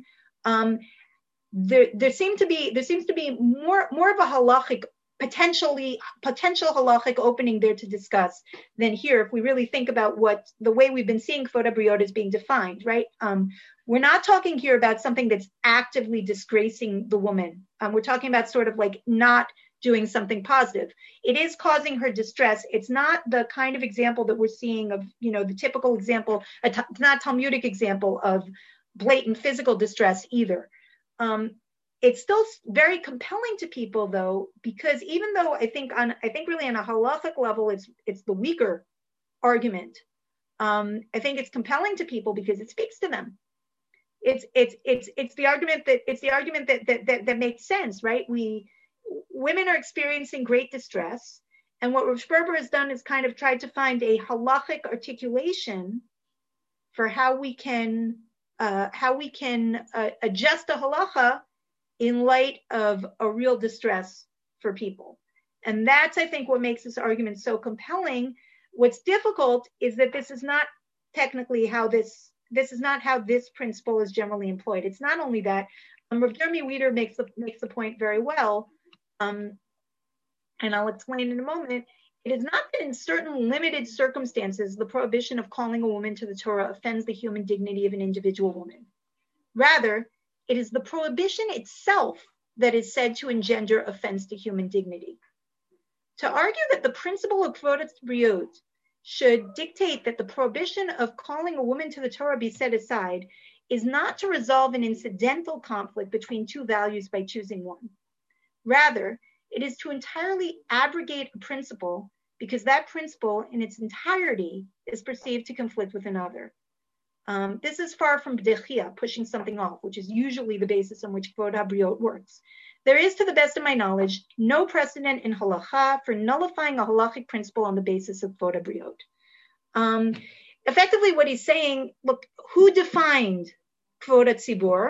there seems to be more of a halachic, potential halachic opening there to discuss than here if we really think about what the way we've been seeing Kvod HaBriot is being defined, right? We're not talking here about something that's actively disgracing the woman. We're talking about sort of like not doing something positive. It is causing her distress. It's not the kind of example that we're seeing of, the typical example, it's not Talmudic example of blatant physical distress either. It's still very compelling to people though, because even though I think really on a halachic level, it's the weaker argument. I think it's compelling to people because it speaks to them. It's the argument that makes sense, right? Women are experiencing great distress, and what Rav Sperber has done is kind of tried to find a halachic articulation for how we can adjust the halacha in light of a real distress for people. And that's, I think, what makes this argument so compelling. What's difficult is that this is not technically how this is not how this principle is generally employed. It's not only that. Rav Jeremy Weider makes the point very well. And I'll explain in a moment, it is not that in certain limited circumstances, the prohibition of calling a woman to the Torah offends the human dignity of an individual woman. Rather, it is the prohibition itself that is said to engender offense to human dignity. To argue that the principle of Kvod HaBriot should dictate that the prohibition of calling a woman to the Torah be set aside is not to resolve an incidental conflict between two values by choosing one. Rather, it is to entirely abrogate a principle because that principle in its entirety is perceived to conflict with another. This is far from b'dechia, pushing something off, which is usually the basis on which Kvod HaBriot works. There is, to the best of my knowledge, no precedent in halacha for nullifying a halachic principle on the basis of Kvod HaBriot. Effectively, what he's saying, look, who defined Kvod HaTzibur?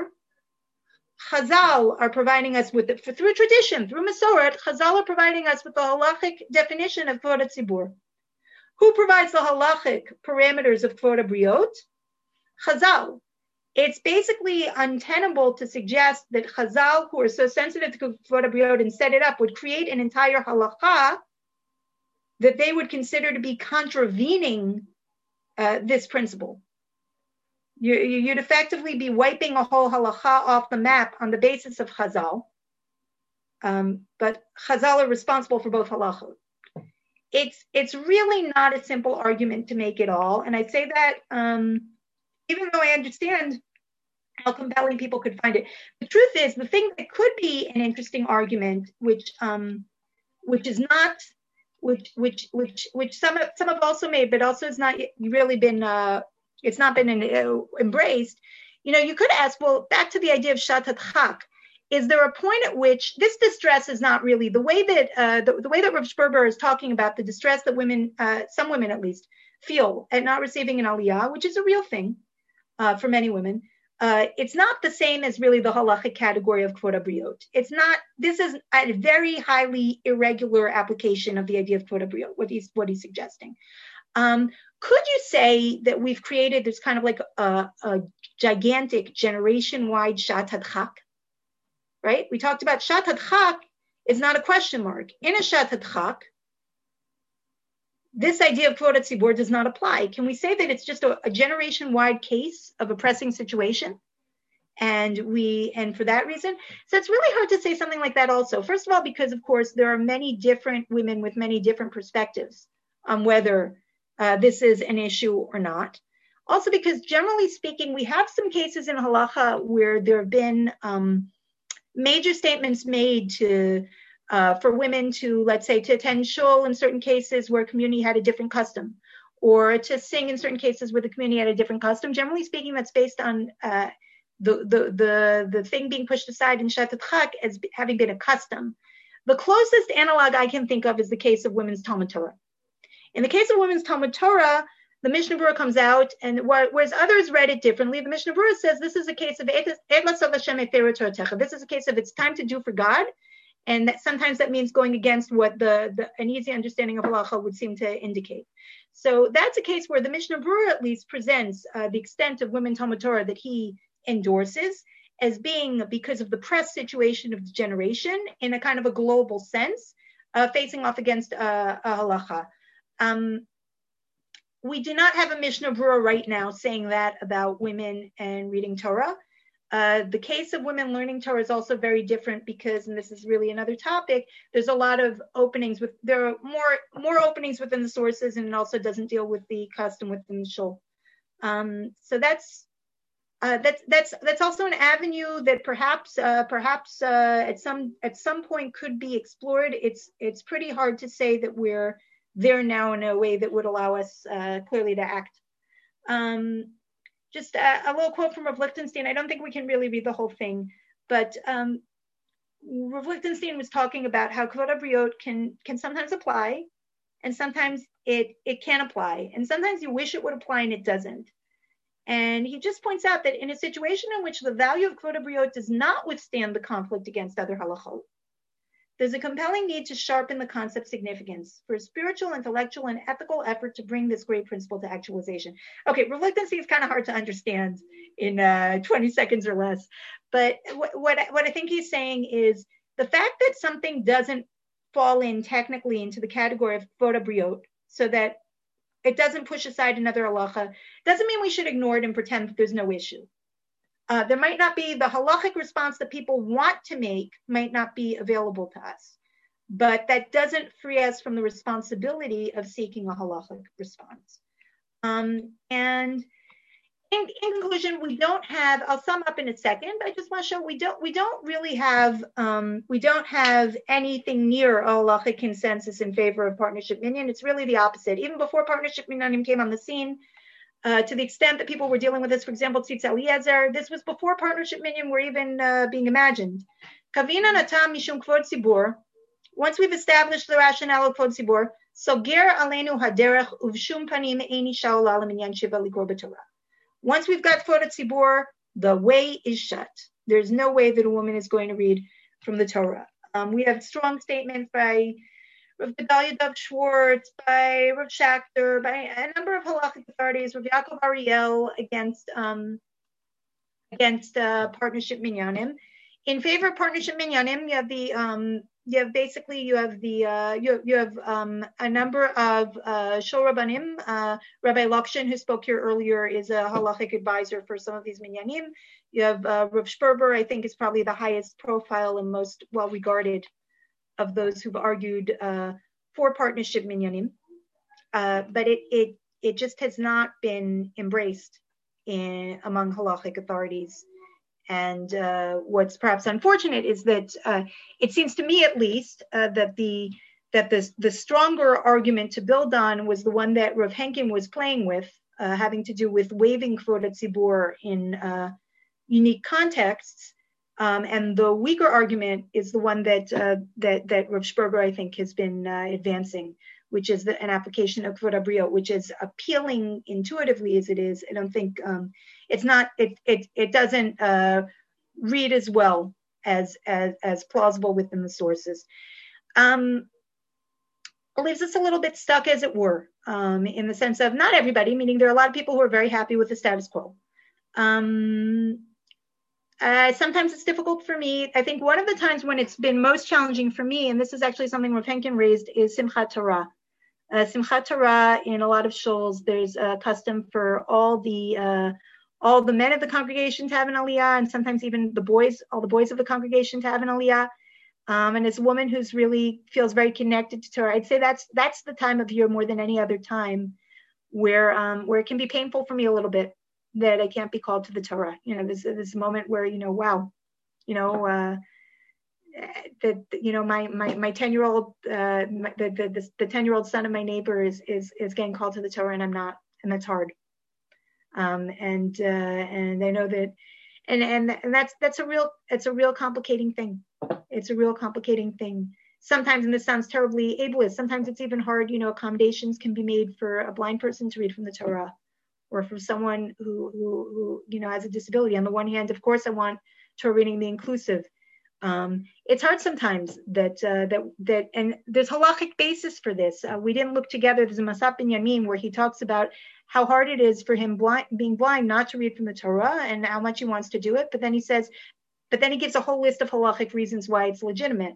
Chazal are providing us with it through tradition, through Masoret. Chazal are providing us with the halachic definition of Kvod HaTzibur. Who provides the halachic parameters of Kvod HaBriot? Chazal. It's basically untenable to suggest that Chazal, who are so sensitive to Kvod HaBriot and set it up, would create an entire halacha that they would consider to be contravening this principle. You'd effectively be wiping a whole halacha off the map on the basis of Chazal. But Chazal are responsible for both halachot. It's really not a simple argument to make at all. And I say that even though I understand how compelling people could find it. The truth is, the thing that could be an interesting argument, which some have also made, but also has not really been it's not been embraced. You could ask, well, back to the idea of shatat chak. Is there a point at which this distress is not really the way that the way that Rav Sperber is talking about the distress that women, some women at least, feel at not receiving an aliyah, which is a real thing for many women. it's not the same as really the halachic category of kvod habriot. It's not. This is a very highly irregular application of the idea of kvod habriot. What he's suggesting. Could you say that we've created this kind of like a gigantic generation-wide shat hadchak? Right? We talked about shat hadchak is not a question mark. In a shat hadchak, this idea of kvod hatzibur does not apply. Can we say that it's just a generation-wide case of a pressing situation? And for that reason, so it's really hard to say something like that also. First of all, because of course there are many different women with many different perspectives on whether this is an issue or not. Also because generally speaking, we have some cases in halacha where there have been major statements made for women to, let's say, to attend shul in certain cases where a community had a different custom, or to sing in certain cases where the community had a different custom. Generally speaking, that's based on the thing being pushed aside in shat hadchak as having been a custom. The closest analog I can think of is the case of women's Talmud Torah. In the case of women's Talmud Torah, the Mishnah Berurah comes out, and whereas others read it differently, the Mishnah Berurah says this is a case of this is a case of it's time to do for God, and that sometimes that means going against what an easy understanding of halacha would seem to indicate. So that's a case where the Mishnah Berurah at least presents the extent of women Talmud Torah that he endorses as being because of the press situation of the generation in a kind of a global sense, facing off against a halacha. We do not have a Mishnah Berurah right now saying that about women and reading Torah. The case of women learning Torah is also very different because, and this is really another topic, there's a lot of openings there are more openings within the sources, and it also doesn't deal with the custom within the shul. So that's also an avenue that perhaps at some point could be explored. It's pretty hard to say that we're there now in a way that would allow us clearly to act. Just a little quote from Rav Lichtenstein. I don't think we can really read the whole thing, but Rav Lichtenstein was talking about how kvod habriot can sometimes apply, and sometimes it can apply, and sometimes you wish it would apply and it doesn't. And he just points out that in a situation in which the value of kvod habriot does not withstand the conflict against other halachot, there's a compelling need to sharpen the concept's significance for a spiritual, intellectual, and ethical effort to bring this great principle to actualization. Okay, reluctancy is kind of hard to understand in 20 seconds or less. But what I think he's saying is the fact that something doesn't fall in technically into the category of kvod habriot, so that it doesn't push aside another halacha, doesn't mean we should ignore it and pretend that there's no issue. There might not be the halachic response that people want to make might not be available to us, but that doesn't free us from the responsibility of seeking a halachic response. And in conclusion, we don't have, I'll sum up in a second, but I just want to show we don't really have, we don't have anything near a halachic consensus in favor of partnership minyan. It's really the opposite. Even before partnership minyanim came on the scene, to the extent that people were dealing with this, for example, Tzitz Eliezer, this was before partnership minyan were even being imagined. Kavina natam mishum kvod tzibur. Once we've established the rationale of kvod tzibur, soger aleinu haderech uvshum panim eini shaula leminyan shiva ligor b'torah. Once we've got kvod tzibur, the way is shut. There's no way that a woman is going to read from the Torah. We have strong statements by Rav Gedalia Dov Schwartz, by Rav Schachter, by a number of halachic authorities, Rav Yaakov Ariel against partnership minyanim. In favor of partnership minyanim, you have a number of shul rabbanim. Rabbi Lokshin, who spoke here earlier, is a halachic advisor for some of these minyanim. You have Rav Sperber, I think, is probably the highest profile and most well regarded of those who've argued for partnership minyanim, but it just has not been embraced among halachic authorities. And what's perhaps unfortunate is that it seems to me, at least, that the stronger argument to build on was the one that Rav Henkin was playing with, having to do with waiving kvod hatzibur in unique contexts. And the weaker argument is the one that Rav Sperber, I think, has been advancing, which is an application of kvod habriot, which is appealing intuitively as it is. I don't think it's not, it doesn't read as well as plausible within the sources. It leaves us a little bit stuck, as it were, in the sense of not everybody, meaning there are a lot of people who are very happy with the status quo. Sometimes it's difficult for me. I think one of the times when it's been most challenging for me, and this is actually something Rav Henkin raised, is Simchat Torah. Simchat Torah, in a lot of shuls, there's a custom for all the men of the congregation to have an aliyah, and sometimes even all the boys of the congregation to have an aliyah. And as a woman who's really feels very connected to Torah, I'd say that's the time of year more than any other time where it can be painful for me a little bit that I can't be called to the Torah. This moment where, wow, that my 10-year-old the 10-year-old son of my neighbor is getting called to the Torah, and I'm not, and that's hard. And I know that, and that's a real complicating thing. It's a real complicating thing. Sometimes, and this sounds terribly ableist, sometimes it's even hard. Accommodations can be made for a blind person to read from the Torah, or for someone who has a disability. On the one hand, of course, I want Torah reading be inclusive. It's hard sometimes that and there's halachic basis for this. We didn't look together. There's a Masat Binyamin where he talks about how hard it is for him being blind not to read from the Torah, and how much he wants to do it. But then he gives a whole list of halachic reasons why it's legitimate.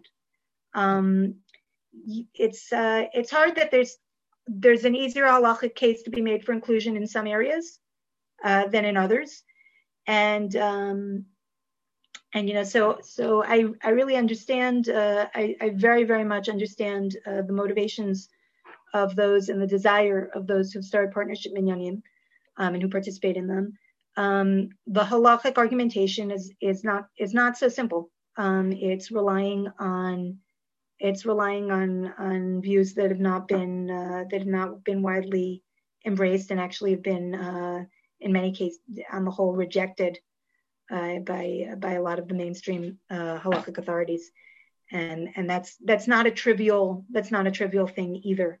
It's hard that there's an easier halachic case to be made for inclusion in some areas than in others, and so I really understand. I very, very much understand the motivations of those and the desire of those who've started partnership minyanim and who participate in them. The halachic argumentation is not so simple. It's relying on views that have not been widely embraced, and actually have been in many cases on the whole rejected by a lot of the mainstream halachic authorities, and that's not a trivial thing either.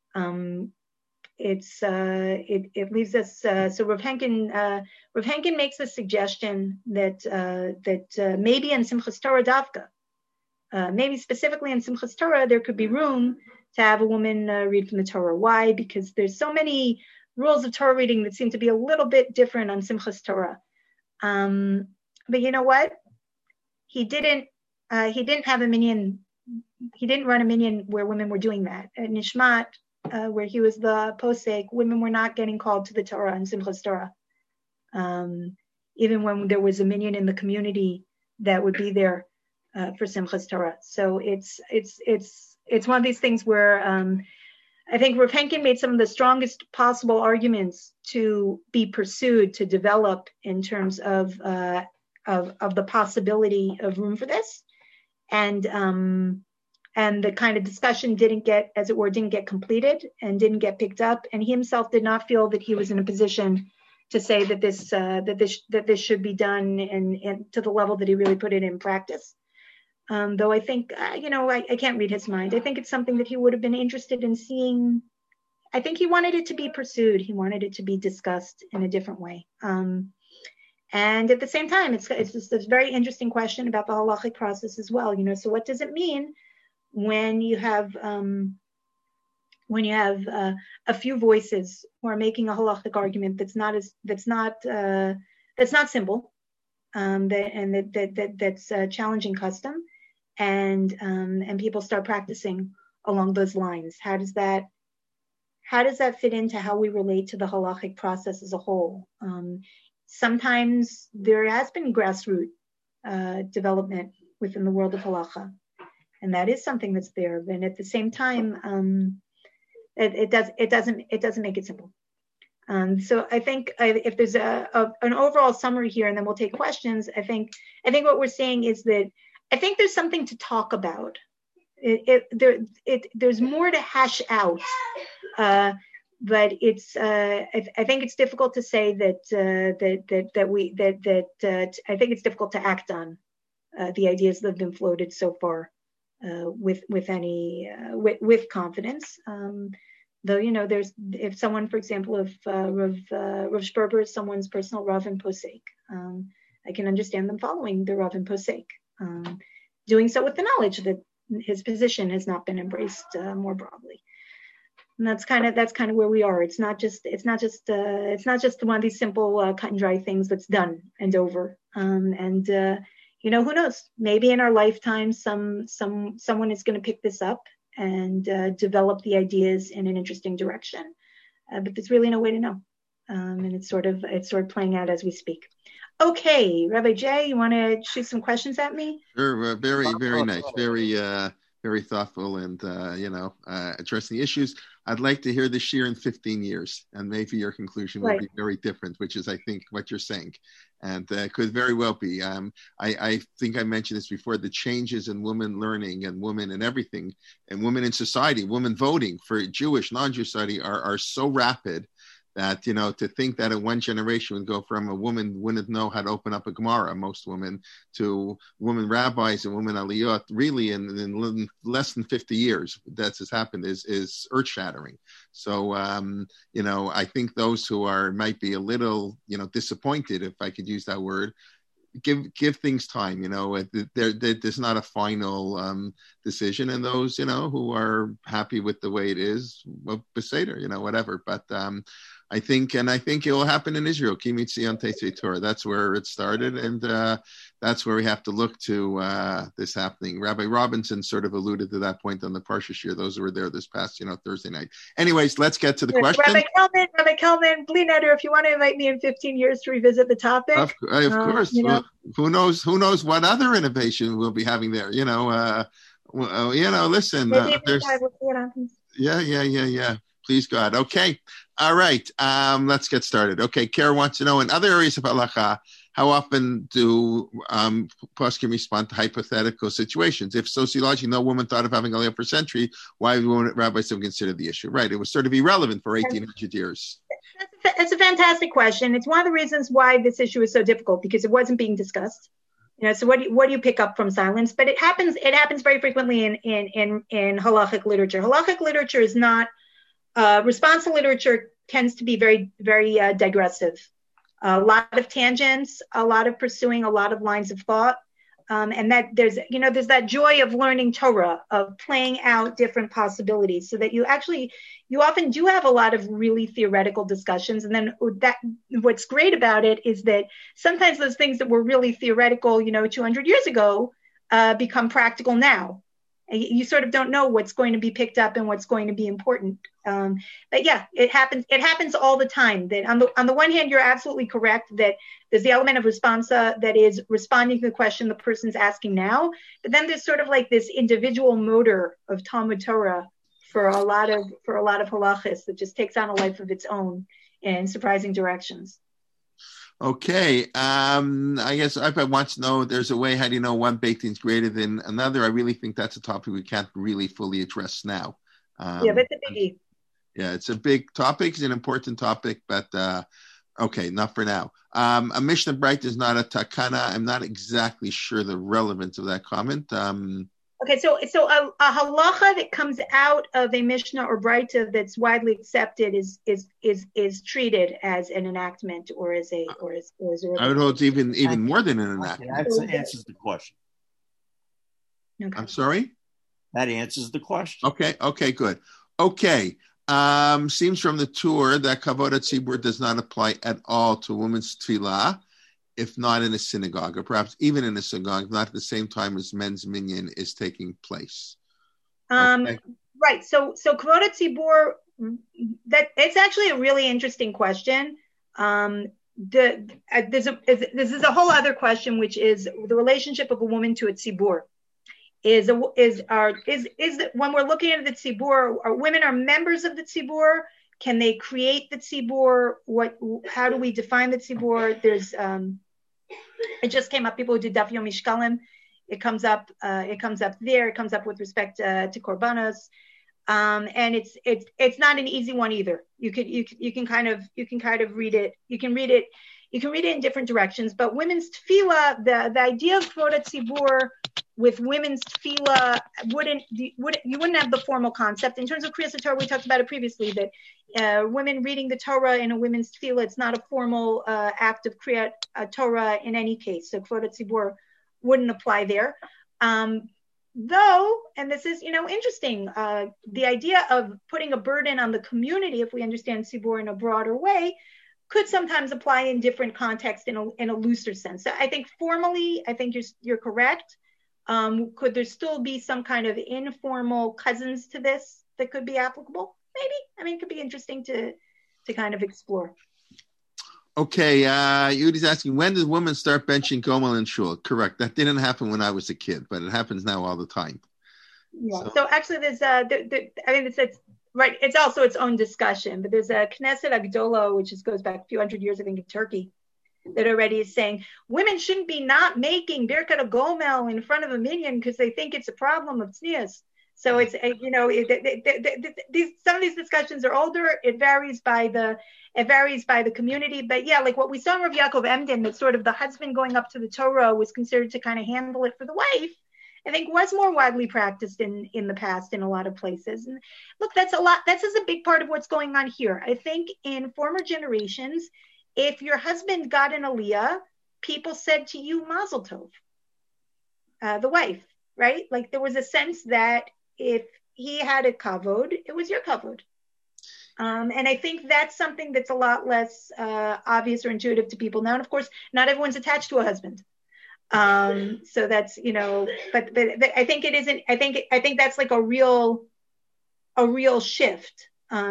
It leaves us. So Rav Henkin makes a suggestion that maybe in Simchas Torah Davka, maybe specifically in Simchas Torah, there could be room to have a woman read from the Torah. Why? Because there's so many rules of Torah reading that seem to be a little bit different on Simchas Torah. But you know what? He didn't have a minyan. He didn't run a minyan where women were doing that. At Nishmat, where he was the posek, women were not getting called to the Torah and Simchas Torah. Even when there was a minyan in the community that would be there for Simchas Torah. So it's one of these things where I think Rav Henkin made some of the strongest possible arguments to be pursued, to develop in terms of the possibility of room for this, and the kind of discussion didn't get completed and didn't get picked up, and he himself did not feel that he was in a position to say that this should be done and to the level that he really put it in practice. Though I think, I can't read his mind. I think it's something that he would have been interested in seeing. I think he wanted it to be pursued. He wanted it to be discussed in a different way. And at the same time, it's just this very interesting question about the halachic process as well. So what does it mean when you have a few voices who are making a halachic argument that's not simple, that's challenging custom, and people start practicing along those lines? How does that fit into how we relate to the halachic process as a whole? Sometimes there has been grassroots development within the world of halacha, and that is something that's there. And at the same time, it doesn't make it simple. So I think if there's an overall summary here, and then we'll take questions. I think what we're saying is that I think there's something to talk about. There's more to hash out, but it's. I think it's difficult to say that I think it's difficult to act on the ideas that have been floated so far with confidence. Though, if someone, for example, if Rav Sperber is someone's personal Rav and Posek, I can understand them following the Rav and Posek, doing so with the knowledge that his position has not been embraced more broadly. And that's kind of where we are. It's not just one of these simple cut and dry things that's done and over. Who knows? Maybe in our lifetime, someone is going to pick this up and develop the ideas in an interesting direction. But there's really no way to know. And it's sort of playing out as we speak. Okay, Rabbi Jay, you want to shoot some questions at me? Sure, very, very nice, very thoughtful, and addressing issues. I'd like to hear the shir in 15 years, and maybe your conclusion will be very different, which is, I think, what you're saying, and could very well be. I think I mentioned this before. The changes in women learning and women and everything, and women in society, women voting for Jewish, non-Jewish society are so rapid that, to think that in one generation would go from a woman wouldn't know how to open up a Gemara, most women, to women rabbis and women aliyot, really in less than 50 years, that's has happened, is earth-shattering. So, I think those who might be a little, disappointed, if I could use that word, give things time. There's not a final decision, and those who are happy with the way it is, well, beseder, whatever. But I think it will happen in Israel. Ki mitzion tetzei Torah. That's where it started, and that's where we have to look to this happening. Rabbi Robinson sort of alluded to that point on the Parsha Shir. Those who were there this past, Thursday night. Anyways, let's get to the question. Rabbi Kelvin, Bli Neder, if you want to invite me in 15 years to revisit the topic. Of course. Who knows what other innovation we'll be having there? Listen. Yeah. Please God. Okay. All right. Let's get started. Okay. Kara wants to know, in other areas of halacha, how often do poskim respond to hypothetical situations? If sociologically no woman thought of having aliyah for a century, why would rabbis have considered the issue? Right. It was sort of irrelevant for 1,800 years. It's a fantastic question. It's one of the reasons why this issue is so difficult, because it wasn't being discussed. So what do you pick up from silence? But it happens very frequently in halachic literature. Halachic literature is not responsive literature tends to be very, very digressive. A lot of tangents, a lot of pursuing a lot of lines of thought. And that there's that joy of learning Torah, of playing out different possibilities, so that you often do have a lot of really theoretical discussions. And then what's great about it is that sometimes those things that were really theoretical, 200 years ago, become practical now. You sort of don't know what's going to be picked up and what's going to be important. But yeah, it happens. It happens all the time. That on the one hand, you're absolutely correct that there's the element of responsa that is responding to the question the person's asking now. But then there's sort of like this individual motor of Talmud Torah for a lot of halachis that just takes on a life of its own in surprising directions. Okay, I guess iPad wants to know, there's a way, how do you know one Beit Din is greater than another? I really think that's a topic we can't really fully address now. But it's a biggie. Yeah, it's a big topic, it's an important topic, but okay, not for now. A Mishnah Bright is not a takana. I'm not exactly sure the relevance of that comment. Okay, so a halacha that comes out of a Mishnah or Braita that's widely accepted is treated as an enactment or as a. I would hold it's even more than an enactment. That answers the question. Okay. I'm sorry? That answers the question. Okay, good. Okay, seems from the tour that Kavod HaTzibur does not apply at all to women's tefillah, if not in a synagogue, or perhaps even in a synagogue, not at the same time as men's minyan is taking place. Okay. Right. So Kavod HaTzibur, that it's actually a really interesting question. This is a whole other question, which is the relationship of a woman to a tzibur. Is when we're looking at the tzibur, are women are members of the tzibur? Can they create the tzibur? How do we define the tzibur? There's it just came up. People who did Daf Yom Mishkalim, it comes up there. It comes up with respect to korbanos, and it's not an easy one either. You can kind of read it. You can read it in different directions. But women's tefillah, the idea of Kavod HaTzibur with women's tefillah, you wouldn't have the formal concept. In terms of Kriyas Torah, we talked about it previously, that women reading the Torah in a women's tefillah, it's not a formal act of Kriyat Torah in any case. So Kvod Tzibur wouldn't apply there. Though, and this is, interesting, the idea of putting a burden on the community, if we understand Tzibur in a broader way, could sometimes apply in different contexts in a looser sense. So I think formally, I think you're correct. Could there still be some kind of informal cousins to this that could be applicable? Maybe. I mean, it could be interesting to kind of explore. Okay, Yudi's asking, when did women start benching Gomel and Shul? Correct. That didn't happen when I was a kid, but it happens now all the time. Yeah. So actually, there's I mean, it's right. It's also its own discussion, but there's a Knesset Agdola, which goes back a few hundred years, I think, in Turkey, that already is saying women shouldn't be not making Birkat Gomel in front of a minyan because they think it's a problem of tznius. So it's some of these discussions are older. It varies by the community, but yeah, like what we saw in Rav Yaakov Emden, that sort of the husband going up to the Torah was considered to kind of handle it for the wife. I think was more widely practiced in the past in a lot of places. And look, that's a big part of what's going on here. I think in former generations, if your husband got an aliyah, people said to you, Mazel Tov, the wife, right? Like there was a sense that if he had a kavod, it was your kavod. And I think that's something that's a lot less obvious or intuitive to people now. And of course, not everyone's attached to a husband. So that's, but I think it isn't, I think that's like a real shift,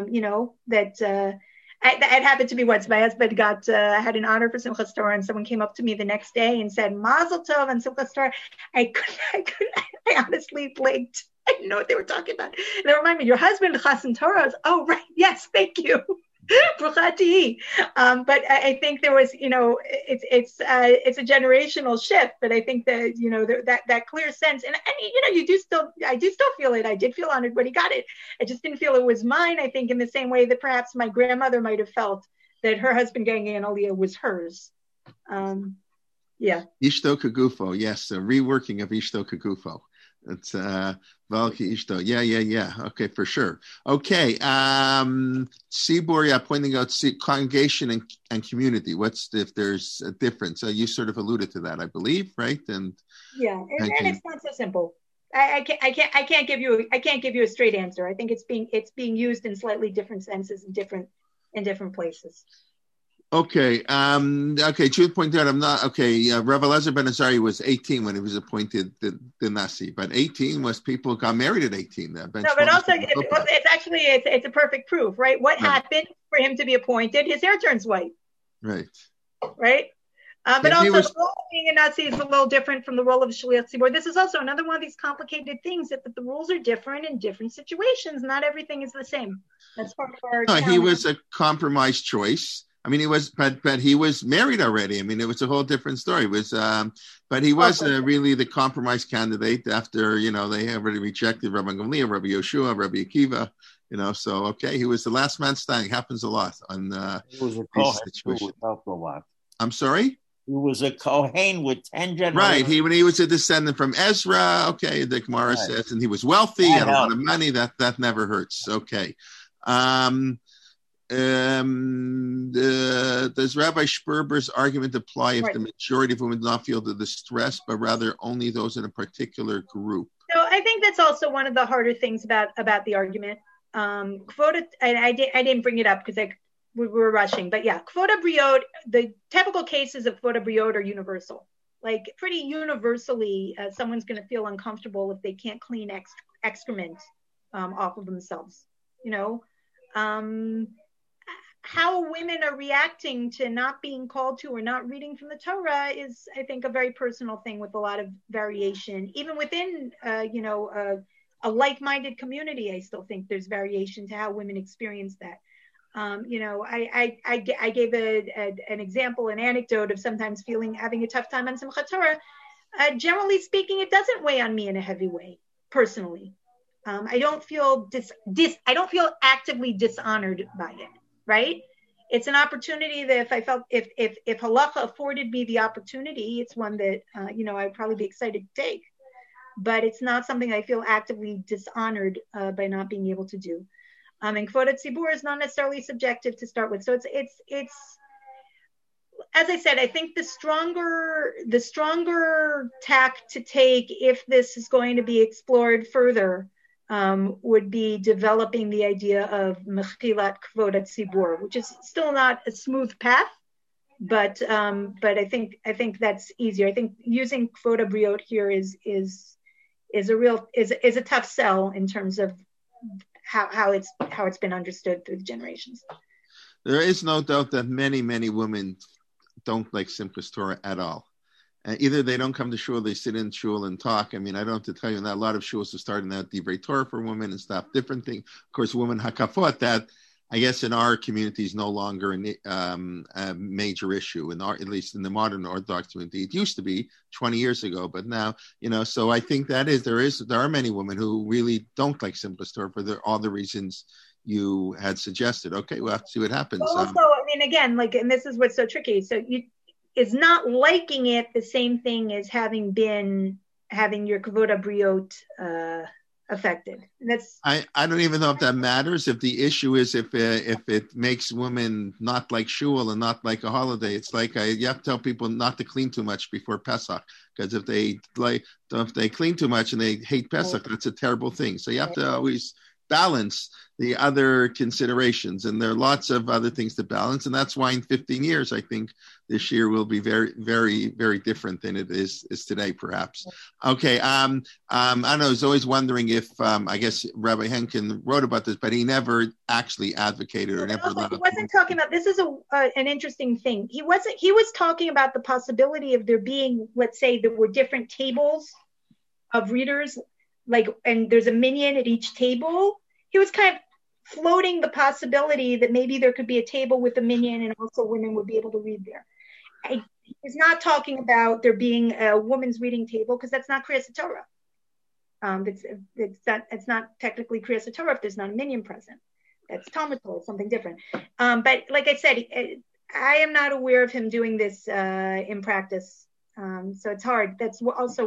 that it happened to me once. My husband had an honor for Simchas Torah, and someone came up to me the next day and said, Mazel Tov on Simchas Torah. I honestly blinked. I didn't know what they were talking about. And they remind me, your husband, Chassan Torah. Oh, right. Yes. Thank you. Bruchati. But I think there was, it's a generational shift, but I think that, that clear sense, and I do still feel it. I did feel honored when he got it. I just didn't feel it was mine. I think in the same way that perhaps my grandmother might have felt that her husband getting an aliyah was hers. Yeah. Ishto Kagufo. Yes. A reworking of Ishto Kagufo. It's Valki Ishto. Yeah. Okay, for sure. Okay. Sibor, pointing out congregation and community. What's if there's a difference? You sort of alluded to that, I believe, right? And yeah, and it's not so simple. I can't give you a straight answer. I think it's being used in slightly different senses in different places. Okay. Judith pointed out, Rav Elazar Ben Azari was 18 when he was appointed the Nasi, but 18 was people got married at 18. No, but also it's a perfect proof, right? What happened for him to be appointed? His hair turns white. Right. But also the role of being a Nasi is a little different from the role of a Shliach Tzibur. This is also another one of these complicated things that the rules are different in different situations. Not everything is the same. That's part of our challenge. He was a compromise choice. I mean, he was, but he was married already. I mean, it was a whole different story. It was, but he was really the compromise candidate after, they already rejected Rabbi Gamliel, Rabbi Yoshua, Rabbi Akiva, so, he was the last man standing. Happens a lot on he was a Kohen a lot. I'm sorry? He was a Kohen with 10 generations. Right. He was a descendant from Ezra. Okay. The Gemara says, and he was wealthy, had a lot of money. That never hurts. Okay. Does Rabbi Sperber's argument apply if the majority of women do not feel the distress, but rather only those in a particular group? So I think that's also one of the harder things about the argument. I didn't bring it up because we were rushing, but yeah, Kvod HaBriot, the typical cases of Kvod HaBriot are universal. Like pretty universally, someone's going to feel uncomfortable if they can't clean excrement off of themselves. How women are reacting to not being called to or not reading from the Torah is, I think, a very personal thing with a lot of variation. Even within, a like-minded community, I still think there's variation to how women experience that. I gave an example, an anecdote of sometimes having a tough time on Simchat Torah. Generally speaking, it doesn't weigh on me in a heavy way, personally. I don't feel I don't feel actively dishonored by it. Right? It's an opportunity that if halacha afforded me the opportunity, it's one that, I'd probably be excited to take. but it's not something I feel actively dishonored by not being able to do. And Kvod HaTzibur is not necessarily subjective to start with. So it's as I said, I think the stronger tack to take if this is going to be explored further would be developing the idea of Mechilat Kvod HaTzibur, which is still not a smooth path, but I think that's easier. I think using Kvod HaBriot here is a tough sell in terms of how it's been understood through the generations. There is no doubt that many women don't like Simchas Torah at all. Either they don't come to shul, they sit in shul and talk. I mean, I don't have to tell you that a lot of shuls are starting out Divrei Torah for women and stuff, different thing. Of course, women hakafot, that I guess in our community is no longer a major issue, at least in the modern Orthodox community. It used to be 20 years ago, but now, so I think there are many women who really don't like Simchas Torah for all the reasons you had suggested. Okay, we'll have to see what happens. Well, also, I mean, again, and this is what's so tricky. So is not liking it the same thing as having your Kvod HaBriot affected? I don't even know if that matters. If the issue is if it makes women not like shul and not like a holiday, it's like you have to tell people not to clean too much before Pesach, because if they clean too much and they hate Pesach, that's a terrible thing. So you have to always balance the other considerations, and there are lots of other things to balance, and that's why in 15 years I think this year will be very, very, very different than it is today, perhaps. Okay, I don't know, I was always wondering if I guess Rabbi Henkin wrote about this, but he never actually advocated or never. He wasn't talking about this. Is an interesting thing. He was talking about the possibility of there being, let's say, there were different tables of readers, and there's a minyan at each table. He was kind of floating the possibility that maybe there could be a table with a minyan and also women would be able to read there. He's not talking about there being a woman's reading table, because that's not Kriyas Torah. It's not technically Kriyas Torah if there's not a minyan present. That's Talmud Torah, something different. But like I said, I am not aware of him doing this in practice. So it's hard. That's also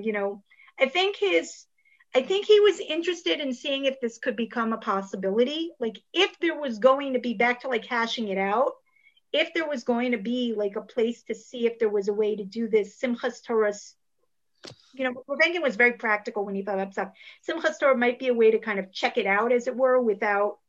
I think he was interested in seeing if this could become a possibility. Like if there was going to be, back to hashing it out, if there was going to be a place to see if there was a way to do this Simchas Torah. Ravenkin was very practical when he thought of stuff. Simchas Torah might be a way to kind of check it out, as it were, without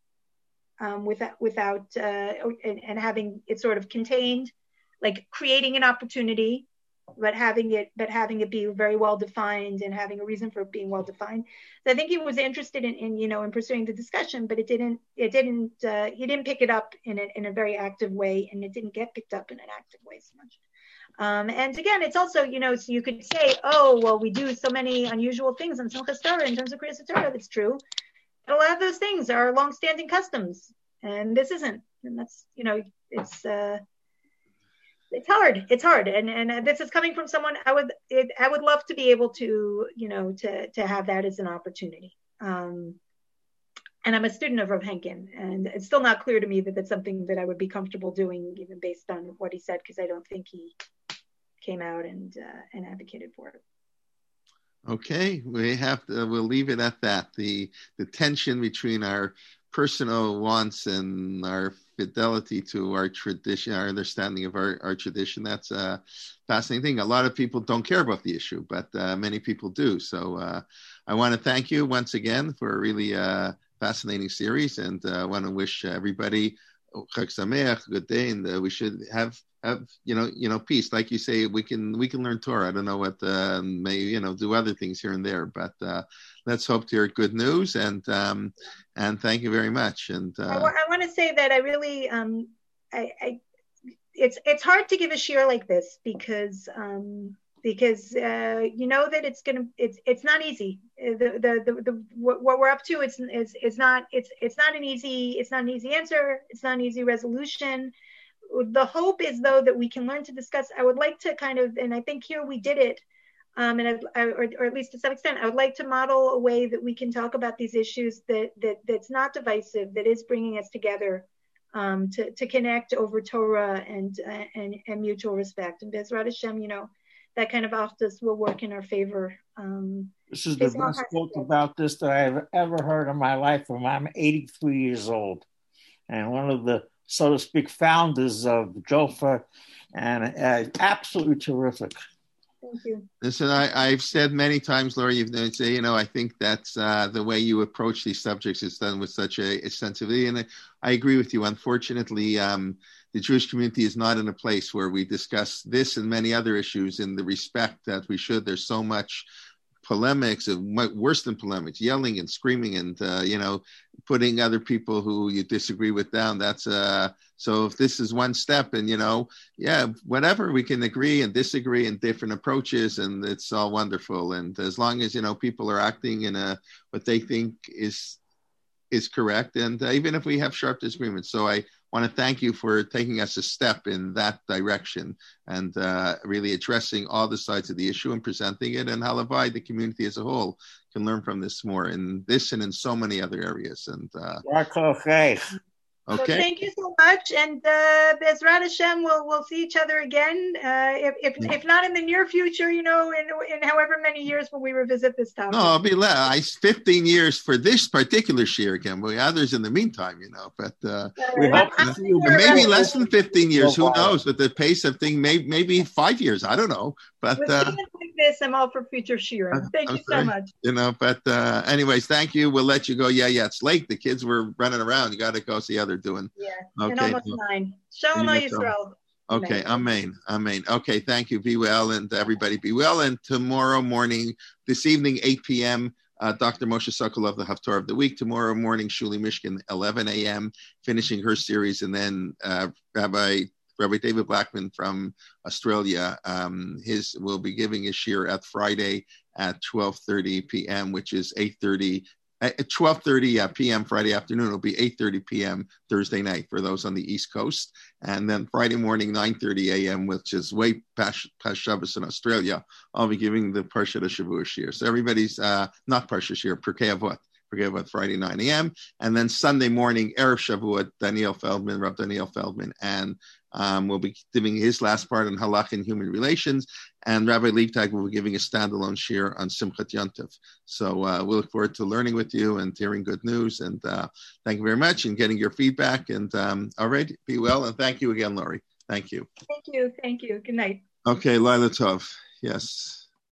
and having it sort of contained, creating an opportunity, but having it be very well defined and having a reason for it being well defined. So I think he was interested in pursuing the discussion, but he didn't pick it up in a very active way, and it didn't get picked up in an active way so much. And again, it's also, so you could say, oh, well, we do so many unusual things on Simchas Torah in terms of Kriyas Torah. That's true. But a lot of those things are longstanding customs, and this isn't. And that's, it's hard. And this is coming from someone, I would love to be able to, to have that as an opportunity. And I'm a student of Rav Henkin, and it's still not clear to me that that's something that I would be comfortable doing, even based on what he said, because I don't think he came out and advocated for it. Okay, we'll leave it at that. The tension between our personal wants and our fidelity to our tradition, our understanding of our tradition, that's a fascinating thing. A lot of people don't care about the issue, but many people do. So I want to thank you once again for a really fascinating series, and I want to wish everybody Chag Sameach, good day, and we should have peace. Like you say, we can learn Torah. I don't know what may do other things here and there, but let's hope to hear good news, and thank you very much. And I want to say that I really it's hard to give a shiur like this because that it's not easy. What we're up to, it's not an easy answer. It's not an easy resolution. The hope is, though, that we can learn to discuss. I would like to kind of, and I think here we did it, or at least to some extent, I would like to model a way that we can talk about these issues that's not divisive, that is bringing us together, to connect over Torah and mutual respect. And Bezrat Hashem, that kind of aftas will work in our favor. This is the best quote about this that I've ever heard in my life. I'm 83 years old, and one of the, so to speak, founders of Jofa, and absolutely terrific. Thank you. Listen, I've said many times, Laura, I think that's the way you approach these subjects is done with such a sensitivity. And I agree with you. Unfortunately, the Jewish community is not in a place where we discuss this and many other issues in the respect that we should. There's so much polemics, worse than polemics, yelling and screaming and, putting other people who you disagree with down. That's so if this is one step and, whatever, we can agree and disagree in different approaches and it's all wonderful. And as long as, people are acting in what they think is correct. And even if we have sharp disagreements. So I want to thank you for taking us a step in that direction and really addressing all the sides of the issue and presenting it, and halavai, the community as a whole can learn from this more in this and in so many other areas. And Okay. So thank you so much, and Bezrat Hashem, we'll see each other again. If not in the near future, in however many years when we revisit this topic. No, I'll be 15 years for this particular shir again. But others in the meantime, But maybe less than 15 years. Who knows? With the pace of things, maybe 5 years. I don't know. But with like this, I'm all for future shirim. Thank you so much. But anyways, thank you. We'll let you go. Yeah, it's late. The kids were running around. You got to go see how they're doing. Yeah, okay. And almost 9. Shalom Yisrael. Okay, amen. Okay, thank you. Be well, and everybody be well. And tomorrow morning, this evening, 8 p.m., Dr. Moshe Sokolov, the Haftarah of the Week. Tomorrow morning, Shuli Mishkin, 11 a.m., finishing her series. And then Rabbi David Blackman from Australia, will be giving his shir at Friday at 12:30 p.m., which is 8:30 at 12:30 p.m. Friday afternoon. It'll be 8:30 p.m. Thursday night for those on the East Coast. And then Friday morning, 9:30 a.m., which is way past Shabbos in Australia, I'll be giving the Parshat Shavua shir. So everybody's, not Parshat shir, Pirkei Avot, Friday, 9 a.m. And then Sunday morning, Erev Shavuot, Rav Daniel Feldman, and will be giving his last part on halach and human relations, and Rabbi Liebtag will be giving a standalone shir on Simchat Yontif. So we look forward to learning with you and hearing good news, and thank you very much and getting your feedback. And all right, be well, and thank you again, Laurie. Thank you. Thank you. Good night. Okay, Laila Tov. Yes.